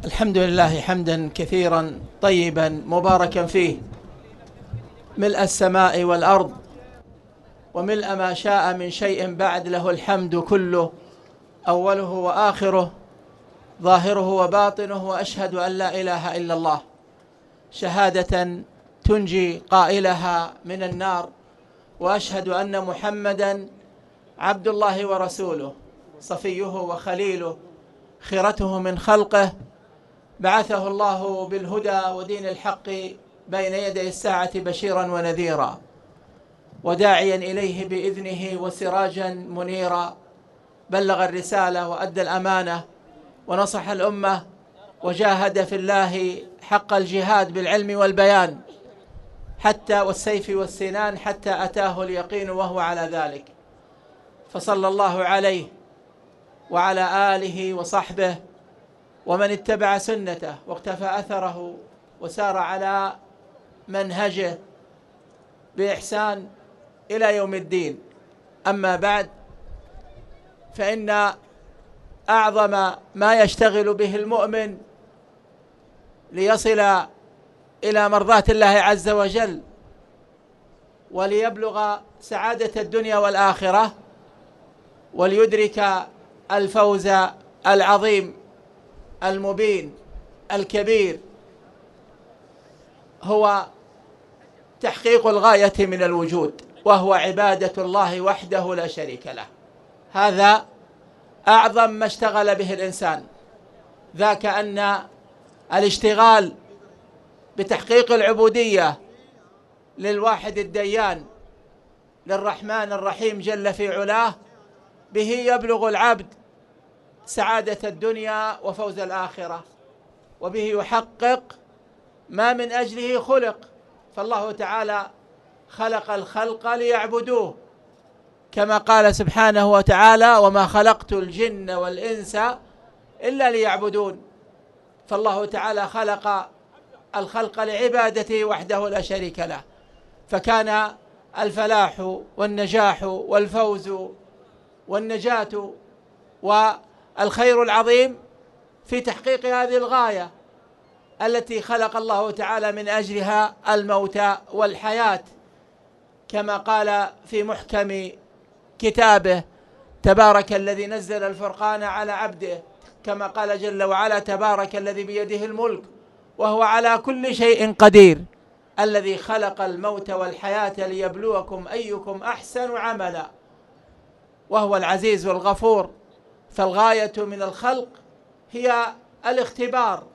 الحمد لله حمدا كثيرا طيبا مباركا فيه، ملء السماء والأرض وملء ما شاء من شيء بعد. له الحمد كله أوله وآخره، ظاهره وباطنه، وأشهد أن لا إله إلا الله شهادة تنجي قائلها من النار، وأشهد أن محمدا عبد الله ورسوله، صفيه وخليله، خيرته من خلقه، بعثه الله بالهدى ودين الحق بين يدي الساعة بشيرا ونذيرا، وداعيا إليه بإذنه وسراجا منيرا. بلغ الرسالة وأدى الأمانة ونصح الأمة، وجاهد في الله حق الجهاد بالعلم والبيان حتى والسيف والسنان حتى أتاه اليقين وهو على ذلك. فصلى الله عليه وعلى آله وصحبه ومن اتبع سنته واقتفى أثره وسار على منهجه بإحسان إلى يوم الدين. أما بعد، فإن أعظم ما يشتغل به المؤمن ليصل إلى مرضاة الله عز وجل وليبلغ سعادة الدنيا والآخرة وليدرك الفوز العظيم المبين الكبير، هو تحقيق الغاية من الوجود، وهو عبادة الله وحده لا شريك له. هذا أعظم ما اشتغل به الإنسان، ذاك أن الاشتغال بتحقيق العبودية للواحد الديان للرحمن الرحيم جل في علاه، به يبلغ العبد سعادة الدنيا وفوز الآخرة، وبه يحقق ما من أجله خلق. فالله تعالى خلق الخلق ليعبدوه، كما قال سبحانه وتعالى: وما خلقت الجن والإنس إلا ليعبدون. فالله تعالى خلق الخلق لعبادته وحده لا شريك له، فكان الفلاح والنجاح والفوز والنجاة والخير العظيم في تحقيق هذه الغاية التي خلق الله تعالى من أجلها الموت والحياة، كما قال في محكم كتابه: تبارك الذي نزل الفرقان على عبده، كما قال جل وعلا: تبارك الذي بيده الملك وهو على كل شيء قدير، الذي خلق الموت والحياة ليبلوكم أيكم أحسن عملا، وهو العزيز الغفور. فالغاية من الخلق هي الاختبار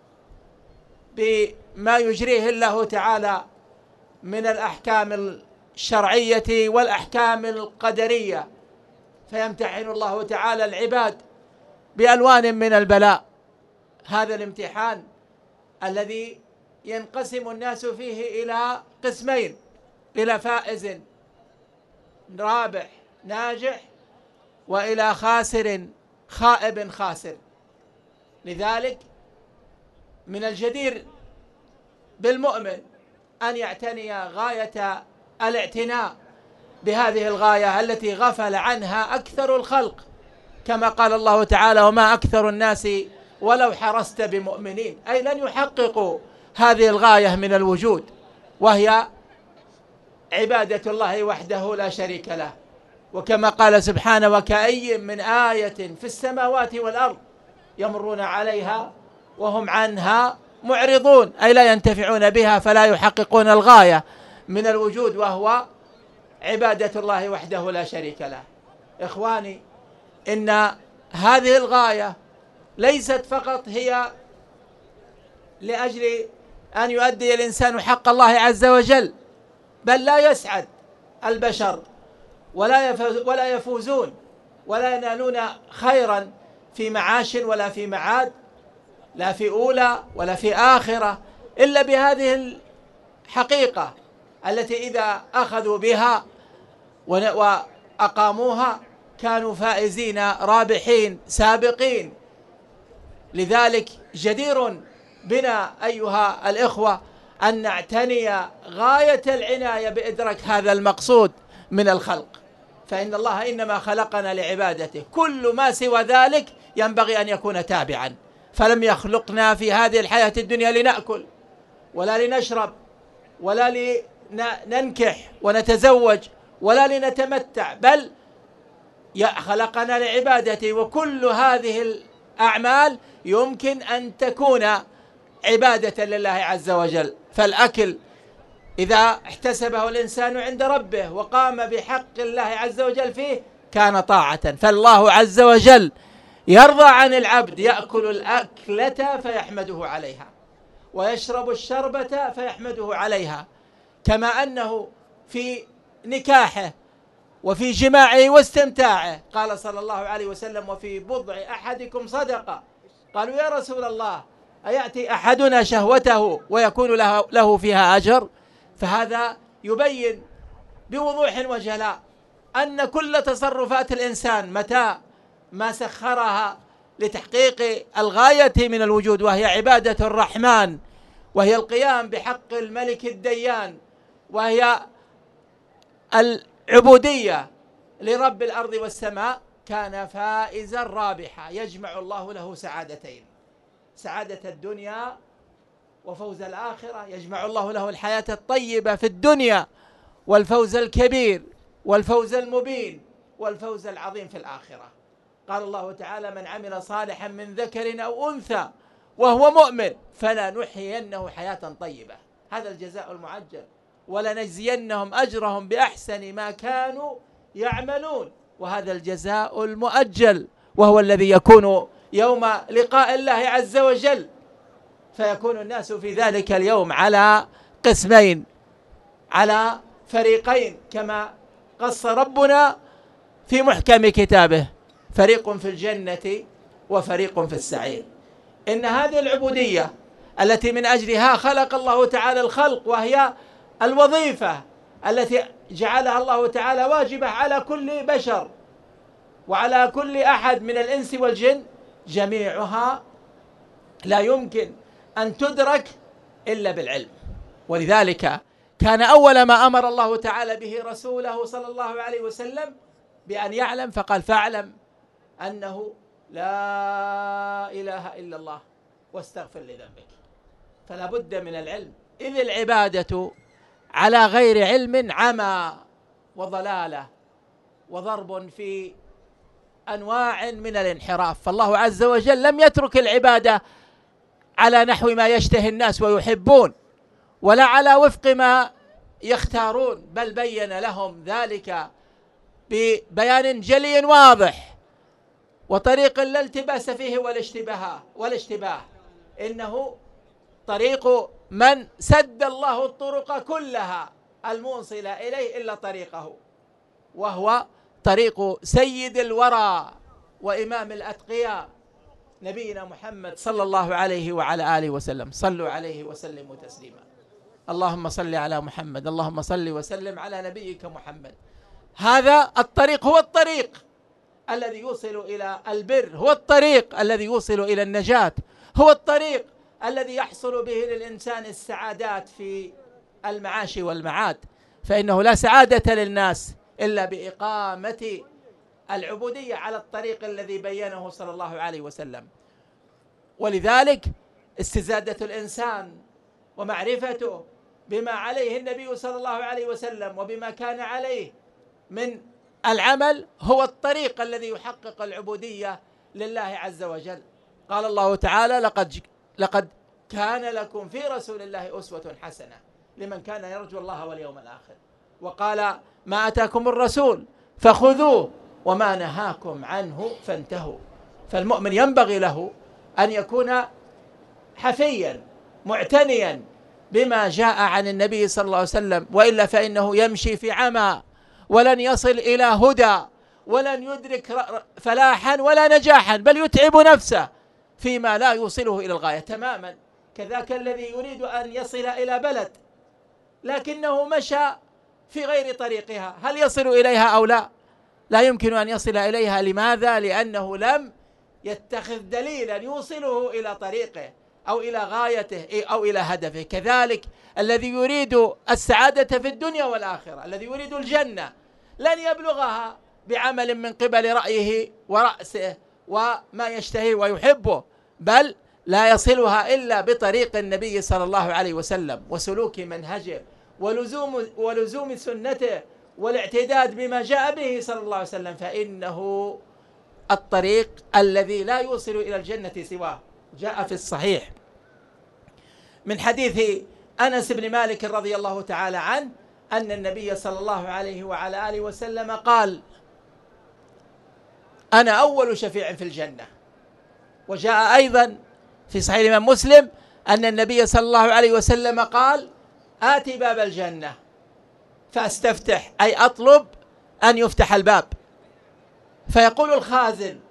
بما يجريه الله تعالى من الأحكام الشرعية والأحكام القدرية، فيمتحن الله تعالى العباد بألوان من البلاء. هذا الامتحان الذي ينقسم الناس فيه إلى قسمين: إلى فائز رابح ناجح، وإلى خاسر خائب خاسر. لذلك من الجدير بالمؤمن أن يعتني غاية الاعتناء بهذه الغاية التي غفل عنها أكثر الخلق، كما قال الله تعالى: وما أكثر الناس ولو حرصت بمؤمنين، أي لن يحققوا هذه الغاية من الوجود، وهي عبادة الله وحده لا شريك له. وكما قال سبحانه: وكأي من آية في السماوات والأرض يمرون عليها وهم عنها معرضون، أي لا ينتفعون بها، فلا يحققون الغاية من الوجود، وهو عبادة الله وحده لا شريك له. إخواني، إن هذه الغاية ليست فقط هي لأجل أن يؤدي الإنسان حق الله عز وجل، بل لا يسعد البشر ولا يفوزون ولا ينالون خيرا في معاش ولا في معاد، لا في أولى ولا في آخرة، إلا بهذه الحقيقة التي إذا أخذوا بها وأقاموها كانوا فائزين رابحين سابقين. لذلك جدير بنا أيها الإخوة أن نعتني غاية العناية بإدراك هذا المقصود من الخلق، فإن الله إنما خلقنا لعبادته، كل ما سوى ذلك ينبغي أن يكون تابعا. فلم يخلقنا في هذه الحياة الدنيا لنأكل ولا لنشرب ولا لننكح ونتزوج ولا لنتمتع، بل خلقنا لعبادته. وكل هذه الأعمال يمكن أن تكون عبادة لله عز وجل. فالأكل إذا احتسبه الإنسان عند ربه وقام بحق الله عز وجل فيه كان طاعة. فالله عز وجل يرضى عن العبد يأكل الأكلة فيحمده عليها ويشرب الشربة فيحمده عليها، كما أنه في نكاحه وفي جماعه واستمتاعه قال صلى الله عليه وسلم: وفي بضع أحدكم صدقة. قالوا: يا رسول الله، أيأتي أحدنا شهوته ويكون له فيها أجر؟ فهذا يبين بوضوح وجلاء أن كل تصرفات الإنسان متى ما سخرها لتحقيق الغاية من الوجود، وهي عبادة الرحمن، وهي القيام بحق الملك الديان، وهي العبودية لرب الأرض والسماء، كان فائزا رابحا يجمع الله له سعادتين: سعادة الدنيا وفوز الآخرة. يجمع الله له الحياة الطيبة في الدنيا والفوز الكبير والفوز المبين والفوز العظيم في الآخرة. قال الله تعالى: من عمل صالحا من ذكر أو أنثى وهو مؤمن فلنحيينه حياة طيبة. هذا الجزاء المعجل، ولنجزينهم أجرهم بأحسن ما كانوا يعملون. وهذا الجزاء المؤجل، وهو الذي يكون يوم لقاء الله عز وجل، فيكون الناس في ذلك اليوم على قسمين، على فريقين، كما قص ربنا في محكم كتابه: فريق في الجنة وفريق في السعير. إن هذه العبودية التي من أجلها خلق الله تعالى الخلق، وهي الوظيفة التي جعلها الله تعالى واجبة على كل بشر وعلى كل أحد من الإنس والجن، جميعها لا يمكن أن تدرك إلا بالعلم. ولذلك كان أول ما أمر الله تعالى به رسوله صلى الله عليه وسلم بأن يعلم، فقال: فاعلم أنه لا إله إلا الله واستغفر لذنبك. فلا بد من العلم، إذ العبادة على غير علم عمى وضلالة وضرب في أنواع من الانحراف. فالله عز وجل لم يترك العبادة على نحو ما يشتهي الناس ويحبون، ولا على وفق ما يختارون، بل بين لهم ذلك ببيان جلي واضح وطريق لا التباس فيه والاشتباه. إنه طريق من سد الله الطرق كلها الموصلة إليه إلا طريقه، وهو طريق سيد الورى وإمام الأتقياء نبينا محمد صلى الله عليه وعلى آله وسلم. صلوا عليه وسلموا تسليما. اللهم صل على محمد، اللهم صل وسلم على نبيك محمد. هذا الطريق هو الطريق الذي يوصل إلى البر، هو الطريق الذي يوصل إلى النجاة، هو الطريق الذي يحصل به للإنسان السعادات في المعاش والمعاد. فإنه لا سعادة للناس إلا بإقامة العبودية على الطريق الذي بينه صلى الله عليه وسلم. ولذلك استزادة الإنسان ومعرفته بما عليه النبي صلى الله عليه وسلم وبما كان عليه من العمل هو الطريق الذي يحقق العبودية لله عز وجل. قال الله تعالى: لقد كان لكم في رسول الله أسوة حسنة لمن كان يرجو الله واليوم الآخر. وقال: ما أتاكم الرسول فخذوه وما نهاكم عنه فانتهوا. فالمؤمن ينبغي له أن يكون حفيا معتنيا بما جاء عن النبي صلى الله عليه وسلم، وإلا فإنه يمشي في عمى ولن يصل إلى هدى ولن يدرك فلاحا ولا نجاحا، بل يتعب نفسه فيما لا يوصله إلى الغاية تماما. كذاك الذي يريد أن يصل إلى بلد لكنه مشى في غير طريقها، هل يصل إليها أو لا؟ لا يمكن أن يصل إليها. لماذا؟ لأنه لم يتخذ دليلا يوصله إلى طريقه أو إلى غايته أو إلى هدفه. كذلك الذي يريد السعادة في الدنيا والآخرة، الذي يريد الجنة، لن يبلغها بعمل من قبل رأيه ورأسه وما يشتهي ويحبه، بل لا يصلها إلا بطريق النبي صلى الله عليه وسلم وسلوك منهجه ولزوم سنته والاعتداد بما جاء به صلى الله عليه وسلم، فإنه الطريق الذي لا يوصل إلى الجنة سواه. جاء في الصحيح من حديث أنس بن مالك رضي الله تعالى عنه أن النبي صلى الله عليه وعلى آله وسلم قال: أنا أول شفيع في الجنة. وجاء أيضا في صحيح الإمام مسلم أن النبي صلى الله عليه وسلم قال: آتي باب الجنة فأستفتح، أي أطلب أن يفتح الباب، فيقول الخازن: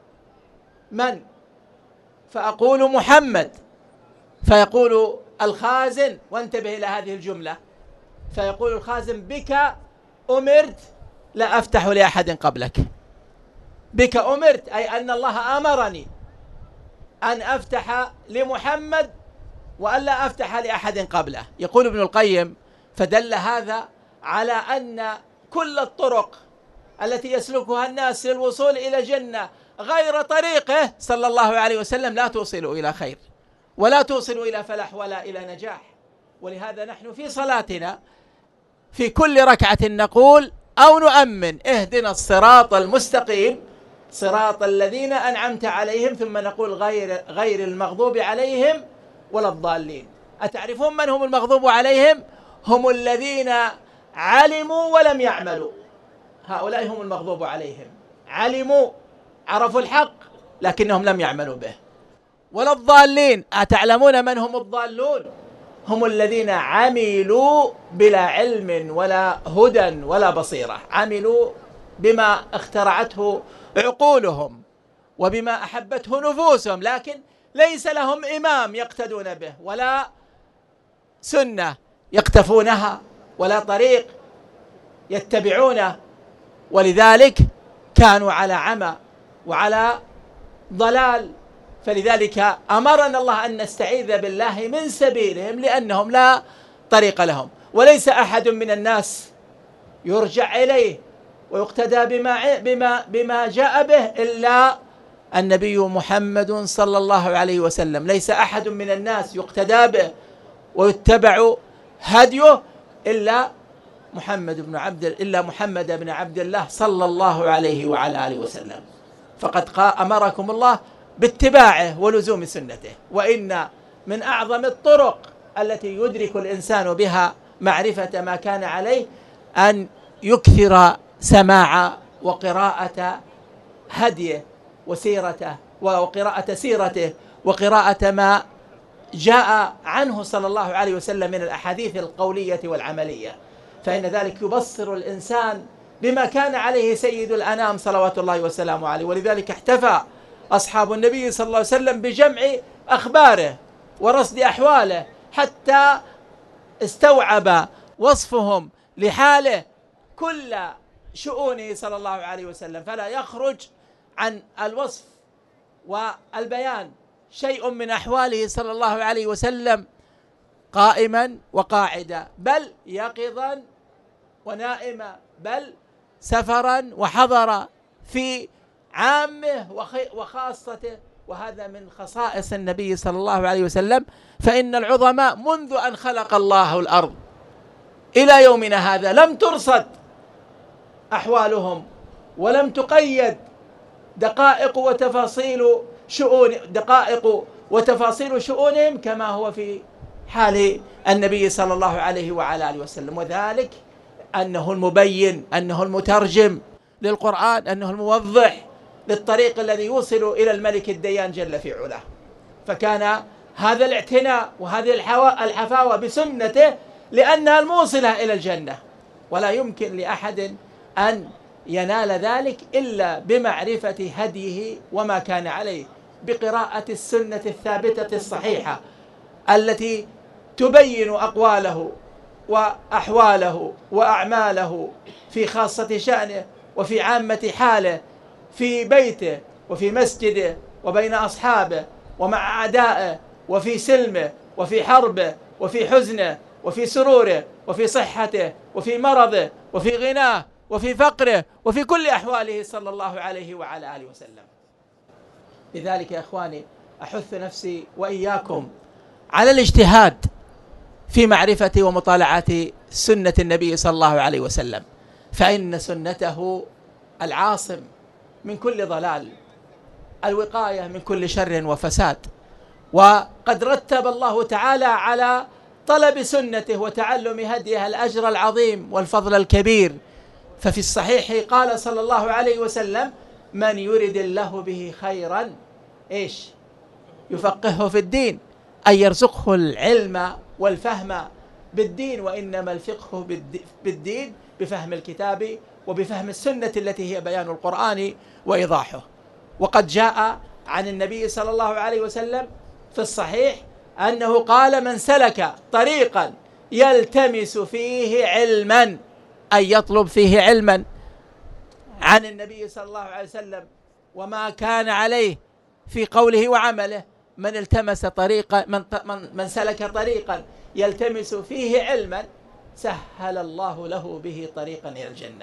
من؟ فأقول: محمد. فيقول الخازن، وانتبه إلى هذه الجملة، فيقول الخازن: بك أمرت لا أفتح لأحد قبلك. بك أمرت أي أن الله أمرني أن أفتح لمحمد وألا أفتح لأحد قبله. يقول ابن القيم: فدل هذا على أن كل الطرق التي يسلكها الناس للوصول إلى الجنة غير طريقه صلى الله عليه وسلم لا توصل إلى خير ولا توصل إلى فلاح ولا إلى نجاح. ولهذا نحن في صلاتنا في كل ركعة نقول أو نؤمن: اهدنا الصراط المستقيم صراط الذين أنعمت عليهم، ثم نقول غير المغضوب عليهم ولا الضالين. أتعرفون من هم المغضوب عليهم؟ هم الذين علموا ولم يعملوا، هؤلاء هم المغضوب عليهم. علموا، عرفوا الحق لكنهم لم يعملوا به. ولا الضالين، أتعلمون من هم الضالون؟ هم الذين عملوا بلا علم ولا هدى ولا بصيرة، عملوا بما اخترعته عقولهم وبما أحبته نفوسهم، لكن ليس لهم إمام يقتدون به ولا سنة يقتفونها ولا طريق يتبعونه، ولذلك كانوا على عمى وعلى ضلال. فلذلك أمرنا الله أن نستعيذ بالله من سبيلهم لأنهم لا طريق لهم. وليس أحد من الناس يرجع إليه ويقتدى بما جاء به إلا النبي محمد صلى الله عليه وسلم. ليس أحد من الناس يقتدى به ويتبع هديه إلا محمد بن عبد الله صلى الله عليه وعلى آله وسلم. فقد أمركم الله باتباعه ولزوم سنته. وإن من أعظم الطرق التي يدرك الإنسان بها معرفة ما كان عليه أن يكثر سماع وقراءة هديه وسيرته وقراءة سيرته وقراءة ما جاء عنه صلى الله عليه وسلم من الأحاديث القولية والعملية، فإن ذلك يبصر الإنسان بما كان عليه سيد الأنام صلوات الله وسلامه عليه. ولذلك احتفى أصحاب النبي صلى الله عليه وسلم بجمع أخباره ورصد أحواله حتى استوعب وصفهم لحاله كل شؤونه صلى الله عليه وسلم، فلا يخرج عن الوصف والبيان شيء من أحواله صلى الله عليه وسلم قائما وقاعدا، بل يقظا ونائما، بل سفرا وحضرا، في عامه وخاصته. وهذا من خصائص النبي صلى الله عليه وسلم. فإن العظماء منذ أن خلق الله الأرض إلى يومنا هذا لم ترصد أحوالهم ولم تقيد دقائق وتفاصيل شؤونهم كما هو في حال النبي صلى الله عليه وعلى آله وسلم. وذلك أنه المبين، أنه المترجم للقرآن، أنه الموضح للطريق الذي يوصل إلى الملك الديان جل في علاه. فكان هذا الاعتناء وهذه الحفاوة بسنته لأنها الموصلة إلى الجنة، ولا يمكن لأحد أن ينال ذلك إلا بمعرفة هديه وما كان عليه، بقراءة السنة الثابتة الصحيحة التي تبين أقواله وأحواله وأعماله في خاصة شأنه وفي عامة حاله، في بيته وفي مسجده وبين أصحابه ومع أعدائه، وفي سلمه وفي حربه وفي حزنه وفي سروره وفي صحته وفي مرضه وفي غناه وفي فقره وفي كل أحواله صلى الله عليه وعلى آله وسلم. لذلك يا إخواني أحث نفسي وإياكم على الاجتهاد في معرفة ومطالعة سنة النبي صلى الله عليه وسلم، فإن سنته العاصم من كل ضلال، الوقاية من كل شر وفساد. وقد رتب الله تعالى على طلب سنته وتعلم هديها الأجر العظيم والفضل الكبير. ففي الصحيح قال صلى الله عليه وسلم: من يرد الله به خيرا يفقهه في الدين، أي يرزقه العلم والفهم بالدين. وإنما الفقه بالدين بفهم الكتاب وبفهم السنة التي هي بيان القرآن وإيضاحه. وقد جاء عن النبي صلى الله عليه وسلم في الصحيح أنه قال: من سلك طريقا يلتمس فيه علما، أي يطلب فيه علما عن النبي صلى الله عليه وسلم وما كان عليه في قوله وعمله. من سلك طريقا يلتمس فيه علما سهل الله له به طريقا إلى الجنة.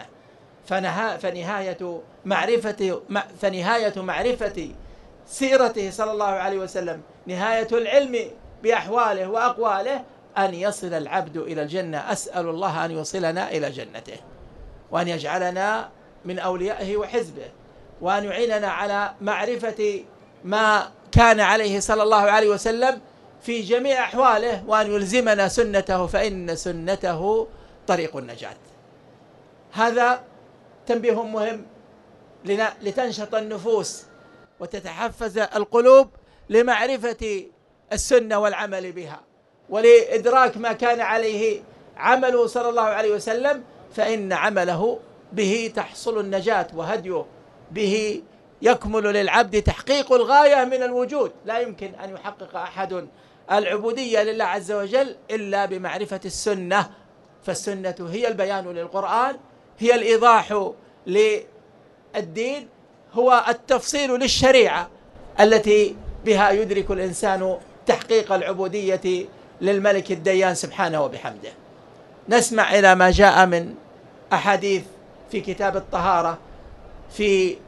فنهاية معرفة سيرته صلى الله عليه وسلم، نهاية العلم بأحواله وأقواله، أن يصل العبد إلى الجنة. أسأل الله أن يوصلنا إلى جنته، وأن يجعلنا من أوليائه وحزبه، وأن يعيننا على معرفة ما كان عليه صلى الله عليه وسلم في جميع أحواله، وأن يلزمنا سنته، فإن سنته طريق النجاة. هذا تنبيه مهم لتنشط النفوس وتتحفز القلوب لمعرفة السنة والعمل بها، ولإدراك ما كان عليه عمله صلى الله عليه وسلم، فإن عمله به تحصل النجاة، وهديه به يكمل للعبد تحقيق الغاية من الوجود. لا يمكن أن يحقق أحد العبودية لله عز وجل إلا بمعرفة السنة. فالسنة هي البيان للقرآن، هي الإيضاح للدين، هو التفصيل للشريعة التي بها يدرك الإنسان تحقيق العبودية للملك الديان سبحانه وبحمده. نسمع إلى ما جاء من أحاديث في كتاب الطهارة في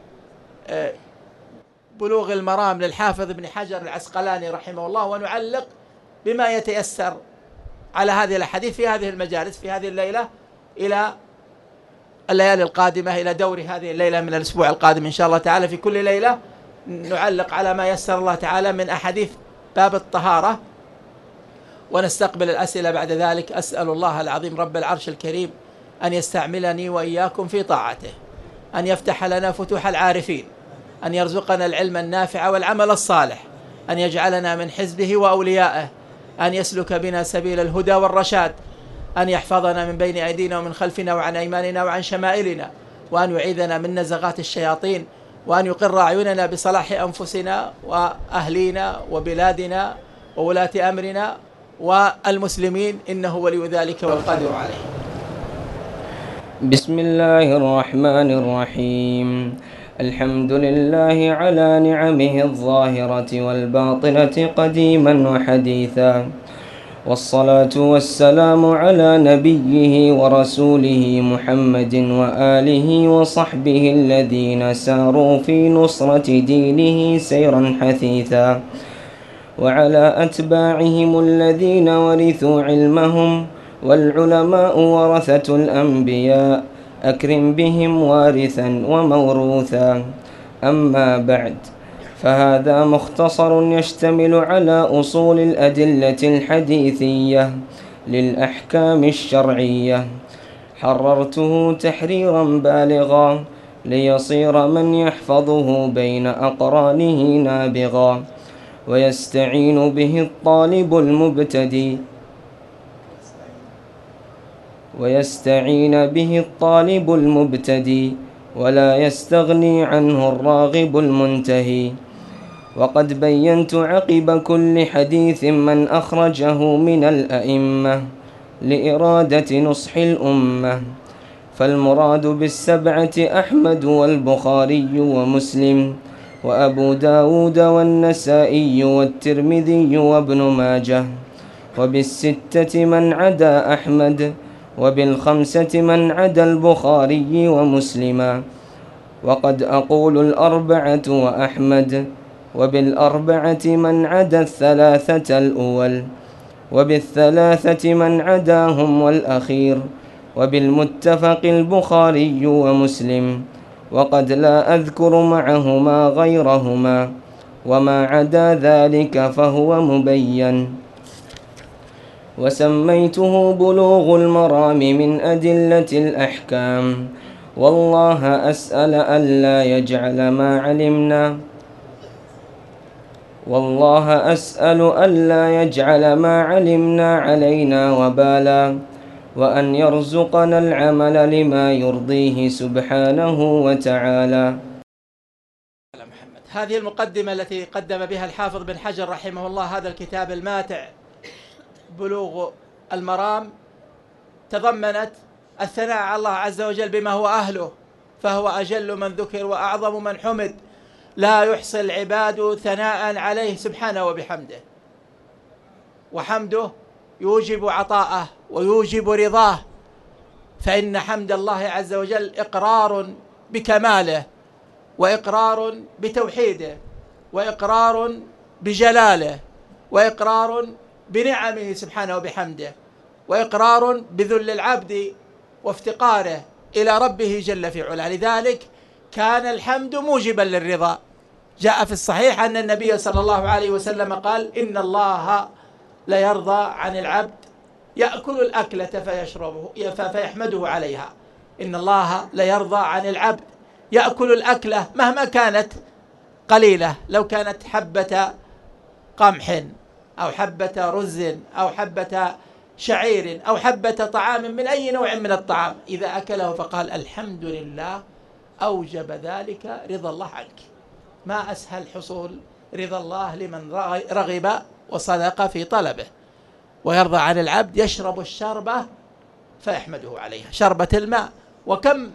بلوغ المرام للحافظ ابن حجر العسقلاني رحمه الله، ونعلق بما يتيسر على هذه الأحاديث في هذه المجالس في هذه الليلة إلى الليالي القادمة، إلى دور هذه الليلة من الأسبوع القادم إن شاء الله تعالى. في كل ليلة نعلق على ما يسر الله تعالى من أحاديث باب الطهارة، ونستقبل الأسئلة بعد ذلك. أسأل الله العظيم رب العرش الكريم أن يستعملني وإياكم في طاعته، أن يفتح لنا فتوح العارفين، أن يرزقنا العلم النافع والعمل الصالح، أن يجعلنا من حزبه وأوليائه، أن يسلك بنا سبيل الهدى والرشاد، أن يحفظنا من بين أيدينا ومن خلفنا وعن أيماننا وعن شمائلنا، وأن يعيذنا من نزغات الشياطين، وأن يقر أعيننا بصلاح أنفسنا وأهلينا وبلادنا وولاة أمرنا والمسلمين، إنه ولي ذلك والقادر عليه. بسم الله الرحمن الرحيم. الحمد لله على نعمه الظاهرة والباطنة قديما وحديثا، والصلاة والسلام على نبيه ورسوله محمد وآله وصحبه الذين ساروا في نصرة دينه سيرا حثيثا، وعلى أتباعهم الذين ورثوا علمهم، والعلماء ورثة الأنبياء، أكرم بهم وارثا وموروثا. أما بعد، فهذا مختصر يشتمل على أصول الأدلة الحديثية للأحكام الشرعية، حررته تحريرا بالغا ليصير من يحفظه بين أقرانه نابغا، ويستعين به الطالب المبتدي ولا يستغني عنه الراغب المنتهي. وقد بينت عقب كل حديث من أخرجه من الأئمة لإرادة نصح الأمة، فالمراد بالسبعة أحمد والبخاري ومسلم وأبو داود والنسائي والترمذي وابن ماجه، وبالستة من عدا أحمد، وبالخمسة من عدا البخاري ومسلما. وقد أقول الأربعة وأحمد وبالأربعة من عدا الثلاثة الأول، وبالثلاثة من عداهم والأخير، وبالمتفق البخاري ومسلم، وقد لا أذكر معهما غيرهما، وما عدا ذلك فهو مبين. وسميته بلوغ المرام من أدلة الأحكام، والله أسأل ألا يجعل ما علمنا علينا وبالا، وأن يرزقنا العمل لما يرضيه سبحانه وتعالى. هذه المقدمة التي قدم بها الحافظ بن حجر رحمه الله هذا الكتاب الماتع بلوغ المرام، تضمنت الثناء على الله عز وجل بما هو أهله، فهو أجل من ذكر وأعظم من حمد، لا يحصي العباد ثناء عليه سبحانه وبحمده، وحمده يوجب عطاءه ويوجب رضاه، فإن حمد الله عز وجل إقرار بكماله، وإقرار بتوحيده، وإقرار بجلاله، وإقرار بنعمه سبحانه وبحمده، وإقرار بذل العبد وافتقاره إلى ربه جل في علاه. لذلك كان الحمد موجبا للرضا. جاء في الصحيح أن النبي صلى الله عليه وسلم قال: إن الله لا يرضى عن العبد يأكل الأكلة فيحمده عليها. إن الله لا يرضى عن العبد يأكل الأكلة مهما كانت قليلة، لو كانت حبة قمح أو حبة رز أو حبة شعير أو حبة طعام من أي نوع من الطعام، إذا أكله فقال الحمد لله أوجب ذلك رضا الله عنك. ما أسهل حصول رضا الله لمن رغب وصدق في طلبه. ويرضى عن العبد يشرب الشربة فيحمده عليها، شربة الماء، وكم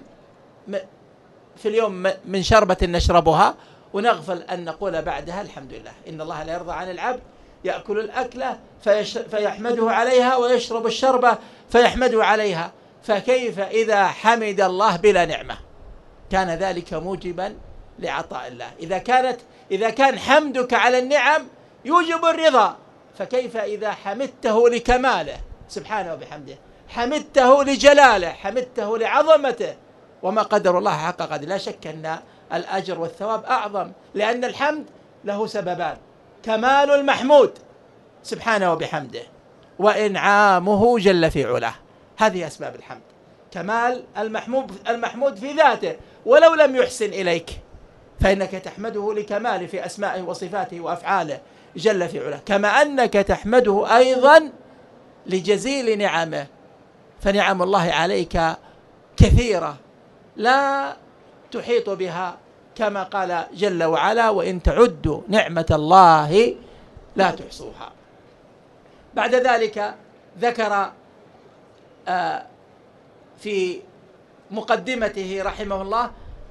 في اليوم من شربة نشربها ونغفل أن نقول بعدها الحمد لله. إن الله لا يرضى عن العبد يأكل الأكلة فيحمده عليها، ويشرب الشربة فيحمده عليها. فكيف إذا حمد الله بلا نعمة؟ كان ذلك موجبا لعطاء الله. إذا كان حمدك على النعم يوجب الرضا، فكيف إذا حمدته لكماله سبحانه وبحمده، حمدته لجلاله، حمدته لعظمته، وما قدر الله حق قدره. لا شك أن الأجر والثواب أعظم، لأن الحمد له سببان: كمال المحمود سبحانه وبحمده، وإنعامه جل في علاه. هذه أسباب الحمد: كمال المحمود في ذاته، ولو لم يحسن إليك فإنك تحمده لكماله في أسمائه وصفاته وأفعاله جل في علاه، كما أنك تحمده أيضا لجزيل نعمه. فنعم الله عليك كثيرة لا تحيط بها، كما قال جل وعلا: وإن تعدوا نعمة الله لا تحصوها. بعد ذلك ذكر في مقدمته رحمه الله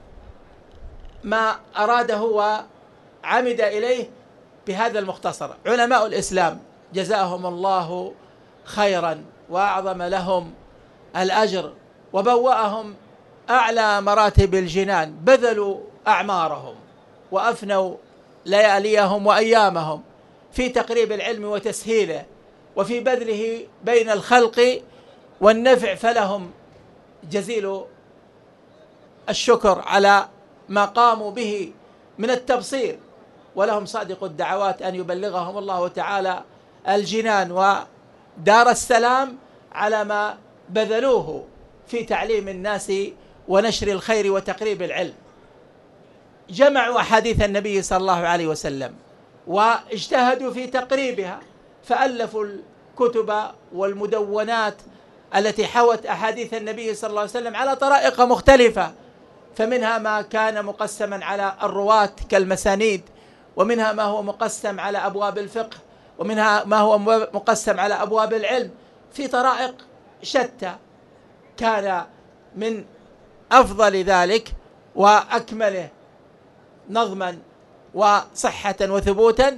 ما أراده وعمد إليه بهذا المختصر. علماء الإسلام جزاهم الله خيرا وأعظم لهم الأجر، وبوأهم أعلى مراتب الجنان، بذلوا أعمارهم وأفنوا لياليهم وأيامهم في تقريب العلم وتسهيله، وفي بذله بين الخلق والنفع، فلهم جزيل الشكر على ما قاموا به من التبصير، ولهم صادق الدعوات أن يبلغهم الله تعالى الجنان ودار السلام على ما بذلوه في تعليم الناس ونشر الخير وتقريب العلم. جمعوا أحاديث النبي صلى الله عليه وسلم واجتهدوا في تقريبها، فألفوا الكتب والمدونات التي حوت أحاديث النبي صلى الله عليه وسلم على طرائق مختلفة، فمنها ما كان مقسما على الرواة كالمسانيد، ومنها ما هو مقسم على أبواب الفقه، ومنها ما هو مقسم على أبواب العلم، في طرائق شتى. كان من أفضل ذلك وأكمله نظما وصحة وثبوتا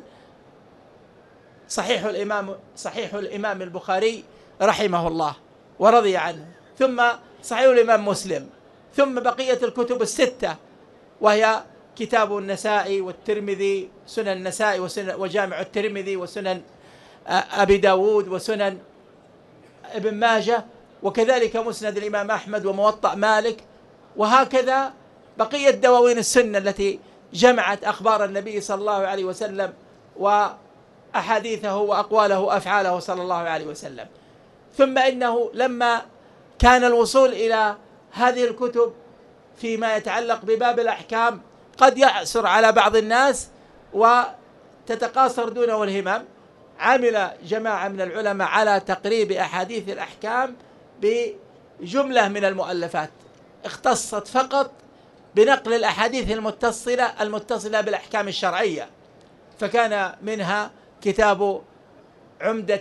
صحيح الإمام البخاري رحمه الله ورضي عنه، ثم صحيح الإمام مسلم، ثم بقية الكتب الستة، وهي كتاب النسائي والترمذي، سنن النسائي وجامع الترمذي وسنن أبي داود وسنن ابن ماجه، وكذلك مسند الإمام أحمد وموطأ مالك، وهكذا بقية دواوين السنة التي جمعت أخبار النبي صلى الله عليه وسلم وأحاديثه وأقواله وأفعاله صلى الله عليه وسلم. ثم إنه لما كان الوصول إلى هذه الكتب فيما يتعلق بباب الأحكام قد يعسر على بعض الناس وتتقاصر دونه الهمم، عمل جماعة من العلماء على تقريب أحاديث الأحكام بجملة من المؤلفات اختصت فقط بنقل الأحاديث المتصلة بالأحكام الشرعية، فكان منها كتاب عمدة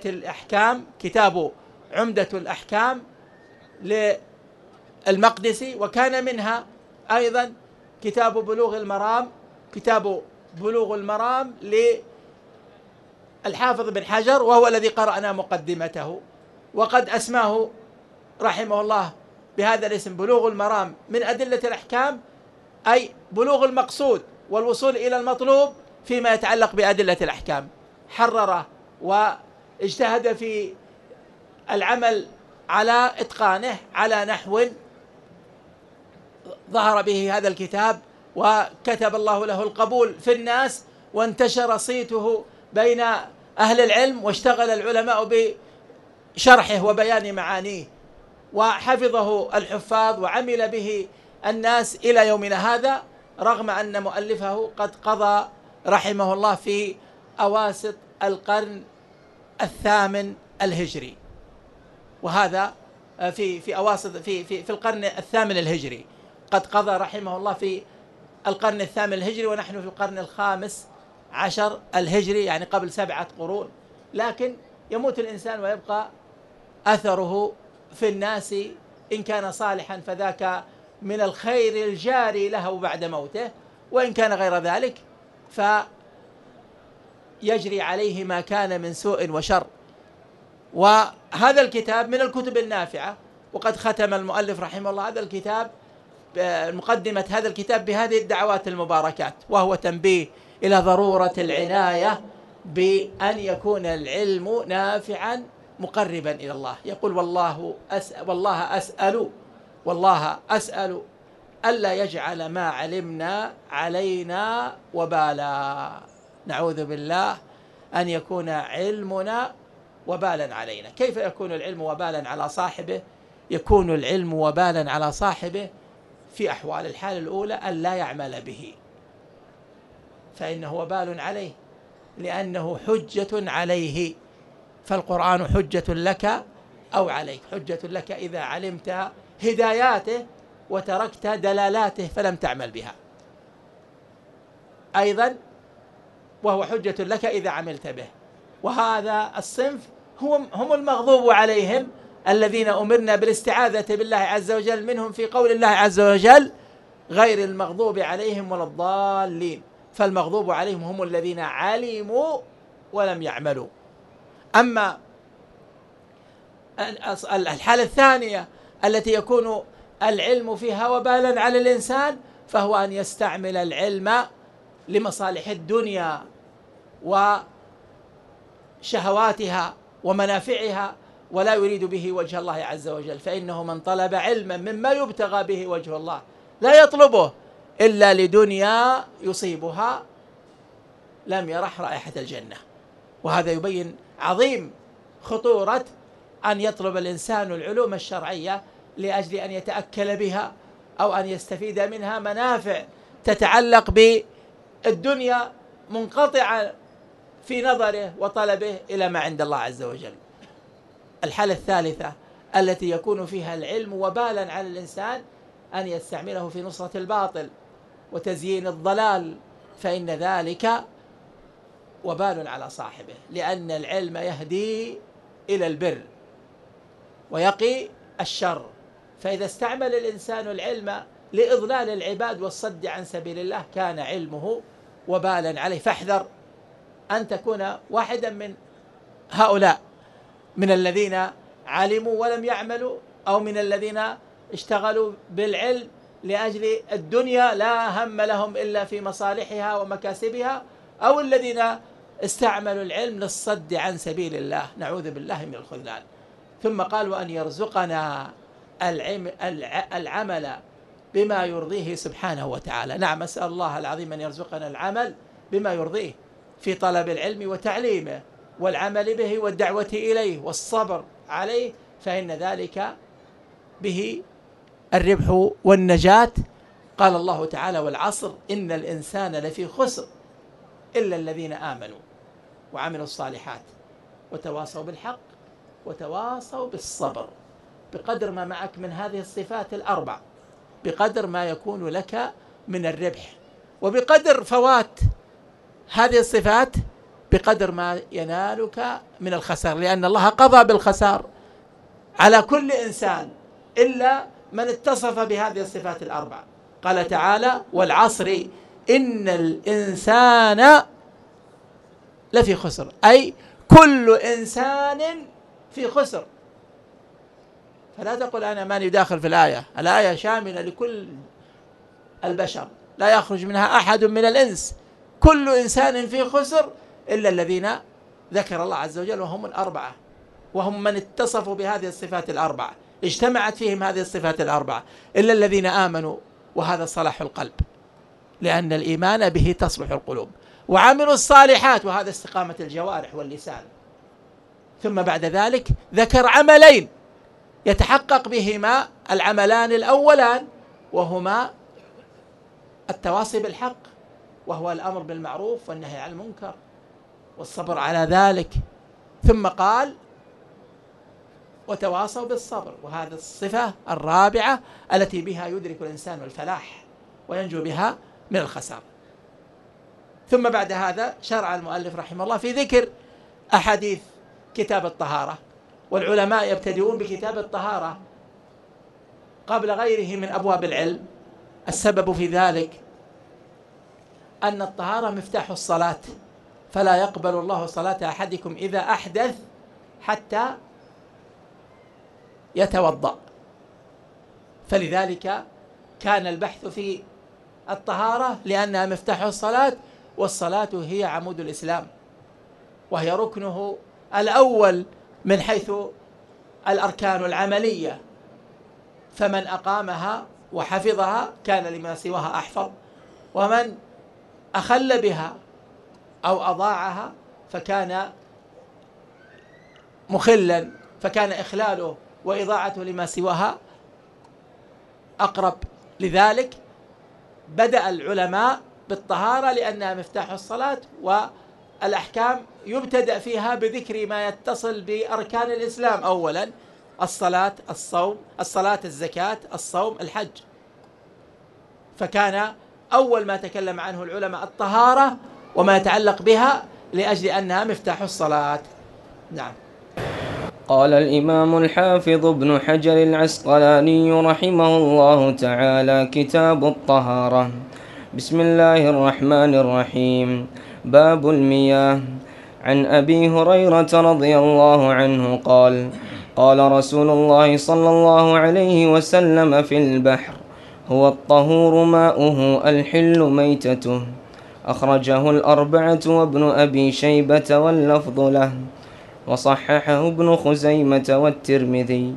الأحكام للمقدسي، وكان منها أيضا كتاب بلوغ المرام للحافظ بن حجر، وهو الذي قرأنا مقدمته، وقد أسماه رحمه الله بهذا الاسم بلوغ المرام من أدلة الأحكام، أي بلوغ المقصود والوصول إلى المطلوب فيما يتعلق بأدلة الأحكام. حرره واجتهد في العمل على إتقانه على نحو ظهر به هذا الكتاب، وكتب الله له القبول في الناس، وانتشر صيته بين أهل العلم، واشتغل العلماء بشرحه وبيان معانيه، وحفظه الحفاظ وعمل به الناس إلى يومنا هذا، رغم أن مؤلفه قد قضى رحمه الله في أواسط القرن 8 الهجري، وهذا في القرن 8 الهجري، قد قضى رحمه الله في القرن 8 الهجري، ونحن في القرن 15 الهجري، يعني قبل 7 قرون. لكن يموت الإنسان ويبقى أثره في الناس، إن كان صالحا فذاك من الخير الجاري له بعد موته، وإن كان غير ذلك فيجري عليه ما كان من سوء وشر. وهذا الكتاب من الكتب النافعة، وقد ختم المؤلف رحمه الله هذا الكتاب مقدمة هذا الكتاب بهذه الدعوات المباركات، وهو تنبيه إلى ضرورة العناية بأن يكون العلم نافعا مقربا إلى الله. يقول والله أسأل ألا يجعل ما علمنا علينا وبالا. نعوذ بالله أن يكون علمنا وبالا علينا. كيف يكون العلم وبالا على صاحبه؟ يكون العلم وبالا على صاحبه في أحوال. الحالة الأولى أن لا يعمل به، فإنه وبال عليه، لأنه حجة عليه، فالقرآن حجة لك أو عليك. حجة لك إذا علمت هداياته وتركت دلالاته فلم تعمل بها، أيضا وهو حجة لك إذا عملت به. وهذا الصنف هم المغضوب عليهم، الذين أمرنا بالاستعاذة بالله عز وجل منهم في قول الله عز وجل غير المغضوب عليهم ولا الضالين. فالمغضوب عليهم هم الذين علموا ولم يعملوا. أما الحالة الثانية التي يكون العلم فيها وبالا على الإنسان، فهو أن يستعمل العلم لمصالح الدنيا وشهواتها ومنافعها، ولا يريد به وجه الله عز وجل. فإنه من طلب علما مما يبتغى به وجه الله لا يطلبه إلا لدنيا يصيبها لم يرح رائحة الجنة. وهذا يبين عظيم خطورة أن يطلب الإنسان العلوم الشرعية لأجل أن يتأكل بها أو أن يستفيد منها منافع تتعلق بالدنيا، منقطعة في نظره وطلبه إلى ما عند الله عز وجل. الحالة الثالثة التي يكون فيها العلم وبالا على الإنسان أن يستعمله في نصرة الباطل وتزيين الضلال، فإن ذلك وبال على صاحبه، لأن العلم يهدي إلى البر ويقي الشر. فإذا استعمل الإنسان العلم لإضلال العباد والصد عن سبيل الله كان علمه وبالا عليه. فاحذر أن تكون واحدا من هؤلاء، من الذين علموا ولم يعملوا، أو من الذين اشتغلوا بالعلم لأجل الدنيا لا هم لهم إلا في مصالحها ومكاسبها، أو الذين استعملوا العلم للصد عن سبيل الله، نعوذ بالله من الخذلان. ثم قال وأن يرزقنا العمل بما يرضيه سبحانه وتعالى. نعم، أسأل الله العظيم أن يرزقنا العمل بما يرضيه في طلب العلم وتعليمه والعمل به والدعوة إليه والصبر عليه، فإن ذلك به الربح والنجاة. قال الله تعالى والعصر إن الإنسان لفي خسر إلا الذين آمنوا وعملوا الصالحات وتواصوا بالحق وتواصوا بالصبر. بقدر ما معك من هذه الصفات الأربع، بقدر ما يكون لك من الربح، وبقدر فوات هذه الصفات بقدر ما ينالك من الخسار، لأن الله قضى بالخسار على كل إنسان إلا من اتصف بهذه الصفات الأربع. قال تعالى والعصر إن الإنسان لفي خسر، أي كل إنسان في خسر. فلا تقل أنا ماني داخل في الآية، الآية شاملة لكل البشر، لا يخرج منها أحد من الإنس، كل إنسان في خسر إلا الذين ذكر الله عز وجل، وهم الأربعة، وهم من اتصفوا بهذه الصفات الأربعة، اجتمعت فيهم هذه الصفات الأربعة، إلا الذين آمنوا، وهذا صلاح القلب، لأن الإيمان به تصلح القلوب، وعملوا الصالحات، وهذا استقامة الجوارح واللسان. ثم بعد ذلك ذكر عملين يتحقق بهما العملان الأولان، وهما التواصي بالحق، وهو الأمر بالمعروف والنهي عن المنكر والصبر على ذلك. ثم قال وتواصوا بالصبر، وهذا الصفة الرابعة التي بها يدرك الإنسان الفلاح وينجو بها من الخسارة. ثم بعد هذا شرع المؤلف رحمه الله في ذكر أحاديث كتاب الطهارة، والعلماء يبتدئون بكتاب الطهارة قبل غيره من أبواب العلم. السبب في ذلك أن الطهارة مفتاح الصلاة، فلا يقبل الله صلاة أحدكم إذا أحدث حتى يتوضأ. فلذلك كان البحث في الطهارة لأنها مفتاح الصلاة، والصلاة هي عمود الإسلام، وهي ركنه الأول من حيث الأركان العملية، فمن أقامها وحفظها كان لما سواها أحفظ، ومن أخل بها أو أضاعها فكان مخلا، فكان إخلاله وإضاعته لما سواها أقرب. لذلك بدأ العلماء بالطهارة لأنها مفتاح الصلاة، والأحكام يبتدأ فيها بذكر ما يتصل بأركان الإسلام أولا: الصلاة، الصوم، الصلاة، الزكاة، الصوم، الحج. فكان أول ما تكلم عنه العلماء الطهارة وما يتعلق بها لأجل أنها مفتاح الصلاة. نعم. قال الإمام الحافظ ابن حجر العسقلاني رحمه الله تعالى: كتاب الطهارة. بسم الله الرحمن الرحيم. باب المياه. عن أبي هريرة رضي الله عنه قال: قال رسول الله صلى الله عليه وسلم في البحر: هو الطهور ماؤه الحل ميتته. أخرجه الأربعة وابن أبي شيبة واللفظ له، وصححه ابن خزيمة والترمذي.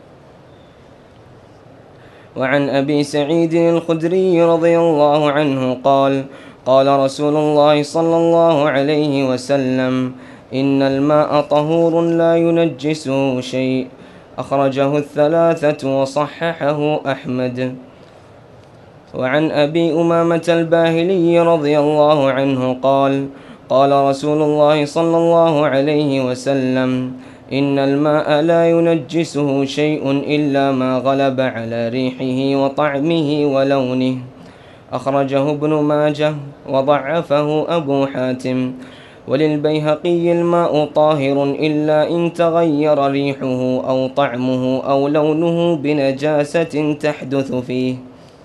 وعن أبي سعيد الخدري رضي الله عنه قال: قال رسول الله صلى الله عليه وسلم: إن الماء طهور لا ينجسه شيء. أخرجه الثلاثة وصححه أحمد. وعن أبي أمامة الباهلي رضي الله عنه قال: قال رسول الله صلى الله عليه وسلم: إن الماء لا ينجسه شيء إلا ما غلب على ريحه وطعمه ولونه. أخرجه ابن ماجه وضعفه أبو حاتم. وللبيهقي: الماء طاهر إلا إن تغير ريحه أو طعمه أو لونه بنجاسة تحدث فيه.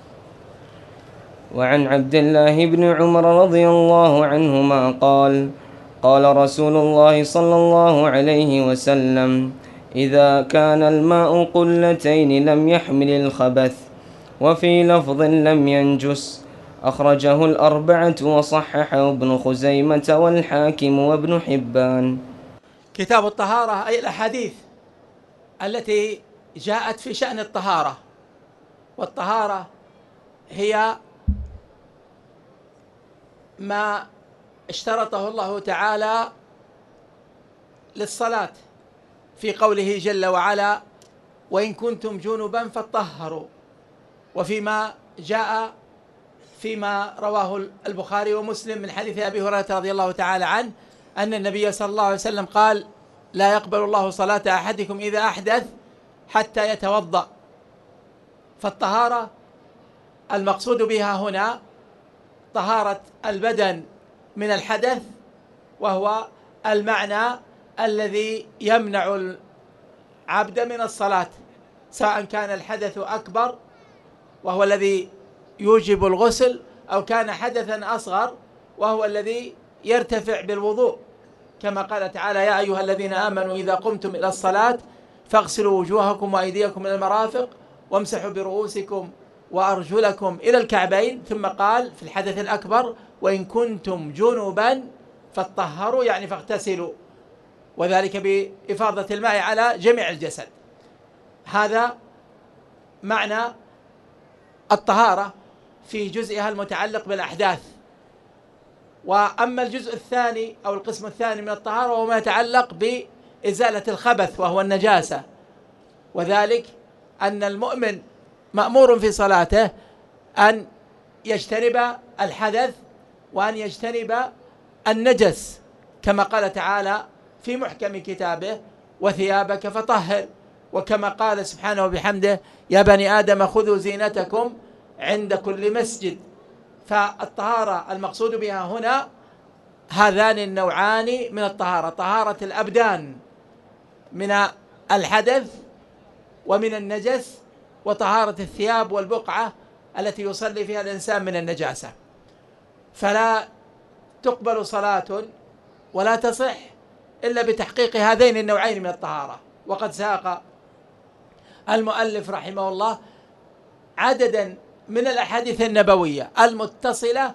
وعن عبد الله بن عمر رضي الله عنهما قال: قال رسول الله صلى الله عليه وسلم: إذا كان الماء قلتين لم يحمل الخبث. وفي لفظ لم ينجس. أخرجه الأربعة وصححه ابن خزيمة والحاكم وابن حبان. كتاب الطهارة أي الأحاديث التي جاءت في شأن الطهارة، والطهارة هي ما اشترطه الله تعالى للصلاة في قوله جل وعلا: وإن كنتم جنبا فطهروا. وفيما جاء فيما رواه البخاري ومسلم من حديث أبي هريرة رضي الله تعالى عنه أن النبي صلى الله عليه وسلم قال: لا يقبل الله صلاة أحدكم إذا أحدث حتى يتوضأ. فالطهارة المقصود بها هنا طهارة البدن من الحدث، وهو المعنى الذي يمنع العبد من الصلاة، سواء كان الحدث أكبر وهو الذي يوجب الغسل، أو كان حدثا أصغر وهو الذي يرتفع بالوضوء، كما قال تعالى: يا أيها الذين آمنوا إذا قمتم إلى الصلاة فاغسلوا وجوهكم وأيديكم إلى المرافق وامسحوا برؤوسكم وأرجلكم إلى الكعبين. ثم قال في الحدث الأكبر: وإن كنتم جنبا فاطهروا، يعني فاغتسلوا، وذلك بإفاضة الماء على جميع الجسد. هذا معنى الطهارة في جزئها المتعلق بالأحداث. وأما الجزء الثاني أو القسم الثاني من الطهارة وهو ما يتعلق بإزالة الخبث وهو النجاسة، وذلك أن المؤمن مأمور في صلاته أن يجتنب الحدث وأن يجتنب النجس، كما قال تعالى في محكم كتابه: وثيابك فطهر. وكما قال سبحانه وبحمده: يا بني آدم خذوا زينتكم عند كل مسجد. فالطهارة المقصود بها هنا هذان النوعان من الطهارة: طهارة الأبدان من الحدث ومن النجس، وطهارة الثياب والبقعة التي يصلي فيها الإنسان من النجاسة. فلا تقبل صلاة ولا تصح إلا بتحقيق هذين النوعين من الطهارة. وقد ساق المؤلف رحمه الله عددا من الأحاديث النبوية المتصلة